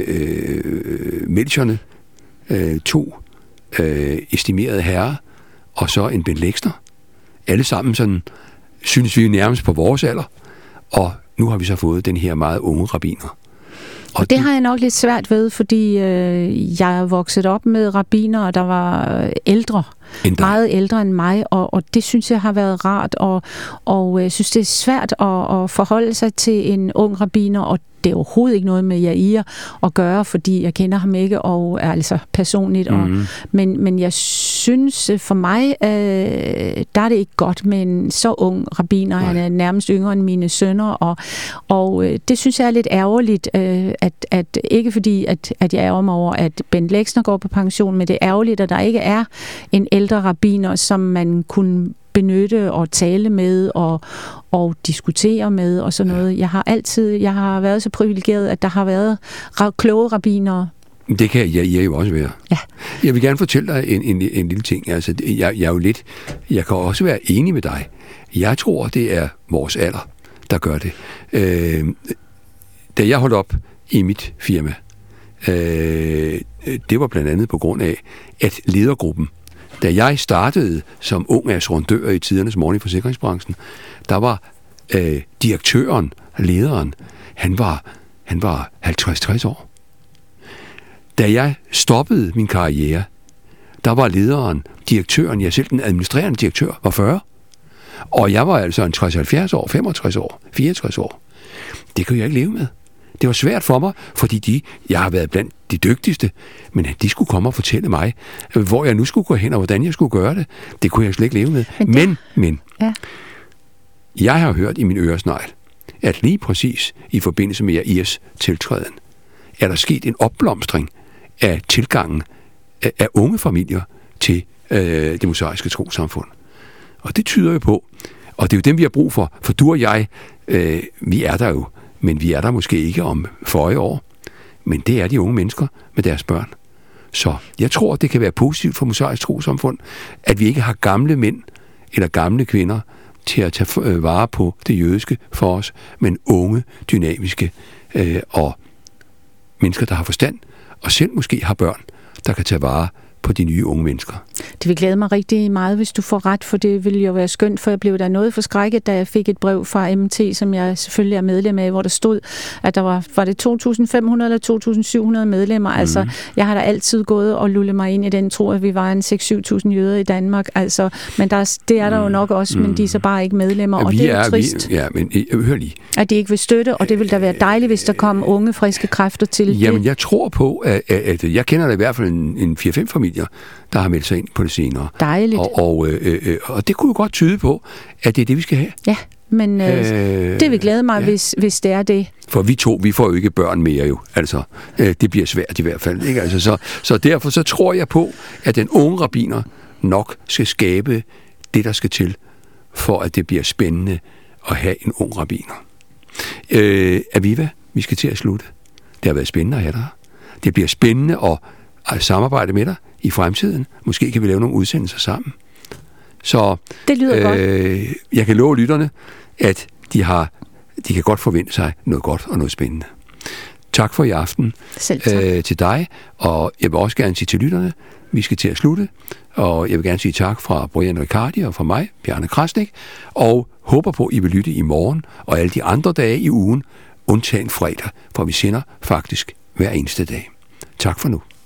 Melcherne, 2 estimerede herrer, og så en Bent Lexner. Alle sammen sådan, synes vi nærmest på vores alder, og nu har vi så fået den her meget unge rabbiner. Og det har jeg nok lidt svært ved, fordi jeg er vokset op med rabbiner, der var ældre. Meget ældre end mig, og det synes jeg har været rart, og jeg synes, det er svært at forholde sig til en ung rabbiner, og det er overhovedet ikke noget med Yair at gøre, fordi jeg kender ham ikke, og altså personligt. Men jeg synes, for mig, der er det ikke godt med en så ung rabbiner. Han er nærmest yngre end mine sønner, og det synes jeg er lidt ærgerligt, at ikke fordi, at jeg ærger mig over, at Bent Lexner går på pension, men det er ærgerligt, at der ikke er en ældre rabbiner, som man kunne benytte og tale med og diskutere med og sådan noget. Jeg har været så privilegeret, at der har været kloge rabbinere. Det kan jeg jo også være. Ja. Jeg vil gerne fortælle dig en lille ting. Altså, jeg kan også være enig med dig. Jeg tror, det er vores alder, der gør det. Da jeg holdt op i mit firma, det var blandt andet på grund af, at ledergruppen, da jeg startede som ung assurandør i tidernes morgen i forsikringsbranchen, der var direktøren, lederen, han var 50-60 år. Da jeg stoppede min karriere, der var lederen, direktøren, jeg selv den administrerende direktør, var 40. Og jeg var altså en 60-70 år, 65 år, 64 år. Det kunne jeg ikke leve med. Det var svært for mig, fordi jeg har været blandt de dygtigste, men de skulle komme og fortælle mig, hvor jeg nu skulle gå hen, og hvordan jeg skulle gøre det. Det kunne jeg slet ikke leve med. Men ja. Jeg har hørt i min øresnegl, at lige præcis i forbindelse med Jairs tiltræden, er der sket en opblomstring af tilgangen af unge familier til det mosaiske trossamfund. Og det tyder jo på, og det er jo dem, vi har brug for, for du og jeg, vi er der jo, men vi er der måske ikke om 40 år. Men det er de unge mennesker med deres børn. Så jeg tror, det kan være positivt for mosaisk trossamfund, at vi ikke har gamle mænd eller gamle kvinder til at tage vare på det jødiske for os, men unge, dynamiske og mennesker, der har forstand, og selv måske har børn, der kan tage vare på de nye unge mennesker. Det vil glæde mig rigtig meget, hvis du får ret, for det ville jo være skønt, for jeg blev da noget forskrækket, da jeg fik et brev fra MT, som jeg selvfølgelig er medlem af, hvor der stod, at der var det 2.500 eller 2.700 medlemmer. Altså, jeg har da altid gået og lullet mig ind i den tro, at vi var en 6-7.000 jøder i Danmark. Altså, men det er der jo nok også, men de er så bare ikke medlemmer, og det er jo trist. Men hør lige. At de ikke vil støtte, og det vil da være dejligt, hvis der kom unge, friske kræfter til. Jamen, jeg tror på, at jeg kender da i hvert fald en 4-5 familier, familier, der har meldt sig ind på det senere. Dejligt. Og det kunne jo godt tyde på, at det er det, vi skal have. Ja, men det vil glæde mig, hvis det er det. For vi får jo ikke børn mere jo. Altså, det bliver svært i hvert fald. Ikke? Altså, så derfor så tror jeg på, at den unge rabbiner nok skal skabe det, der skal til, for at det bliver spændende at have en ung rabbiner. Aviva, vi skal til at slutte. Det har været spændende at have dig. Det bliver spændende at samarbejde med dig i fremtiden. Måske kan vi lave nogle udsendelser sammen. Så det lyder godt. Jeg kan love lytterne, at de kan godt forvente sig noget godt og noget spændende. Tak for i aften til dig, og jeg vil også gerne sige til lytterne, vi skal til at slutte, og jeg vil gerne sige tak fra Brian Riccardi og fra mig, Bjarne Krasnik, og håber på, at I vil lytte i morgen og alle de andre dage i ugen, undtagen fredag, for vi sender faktisk hver eneste dag. Tak for nu.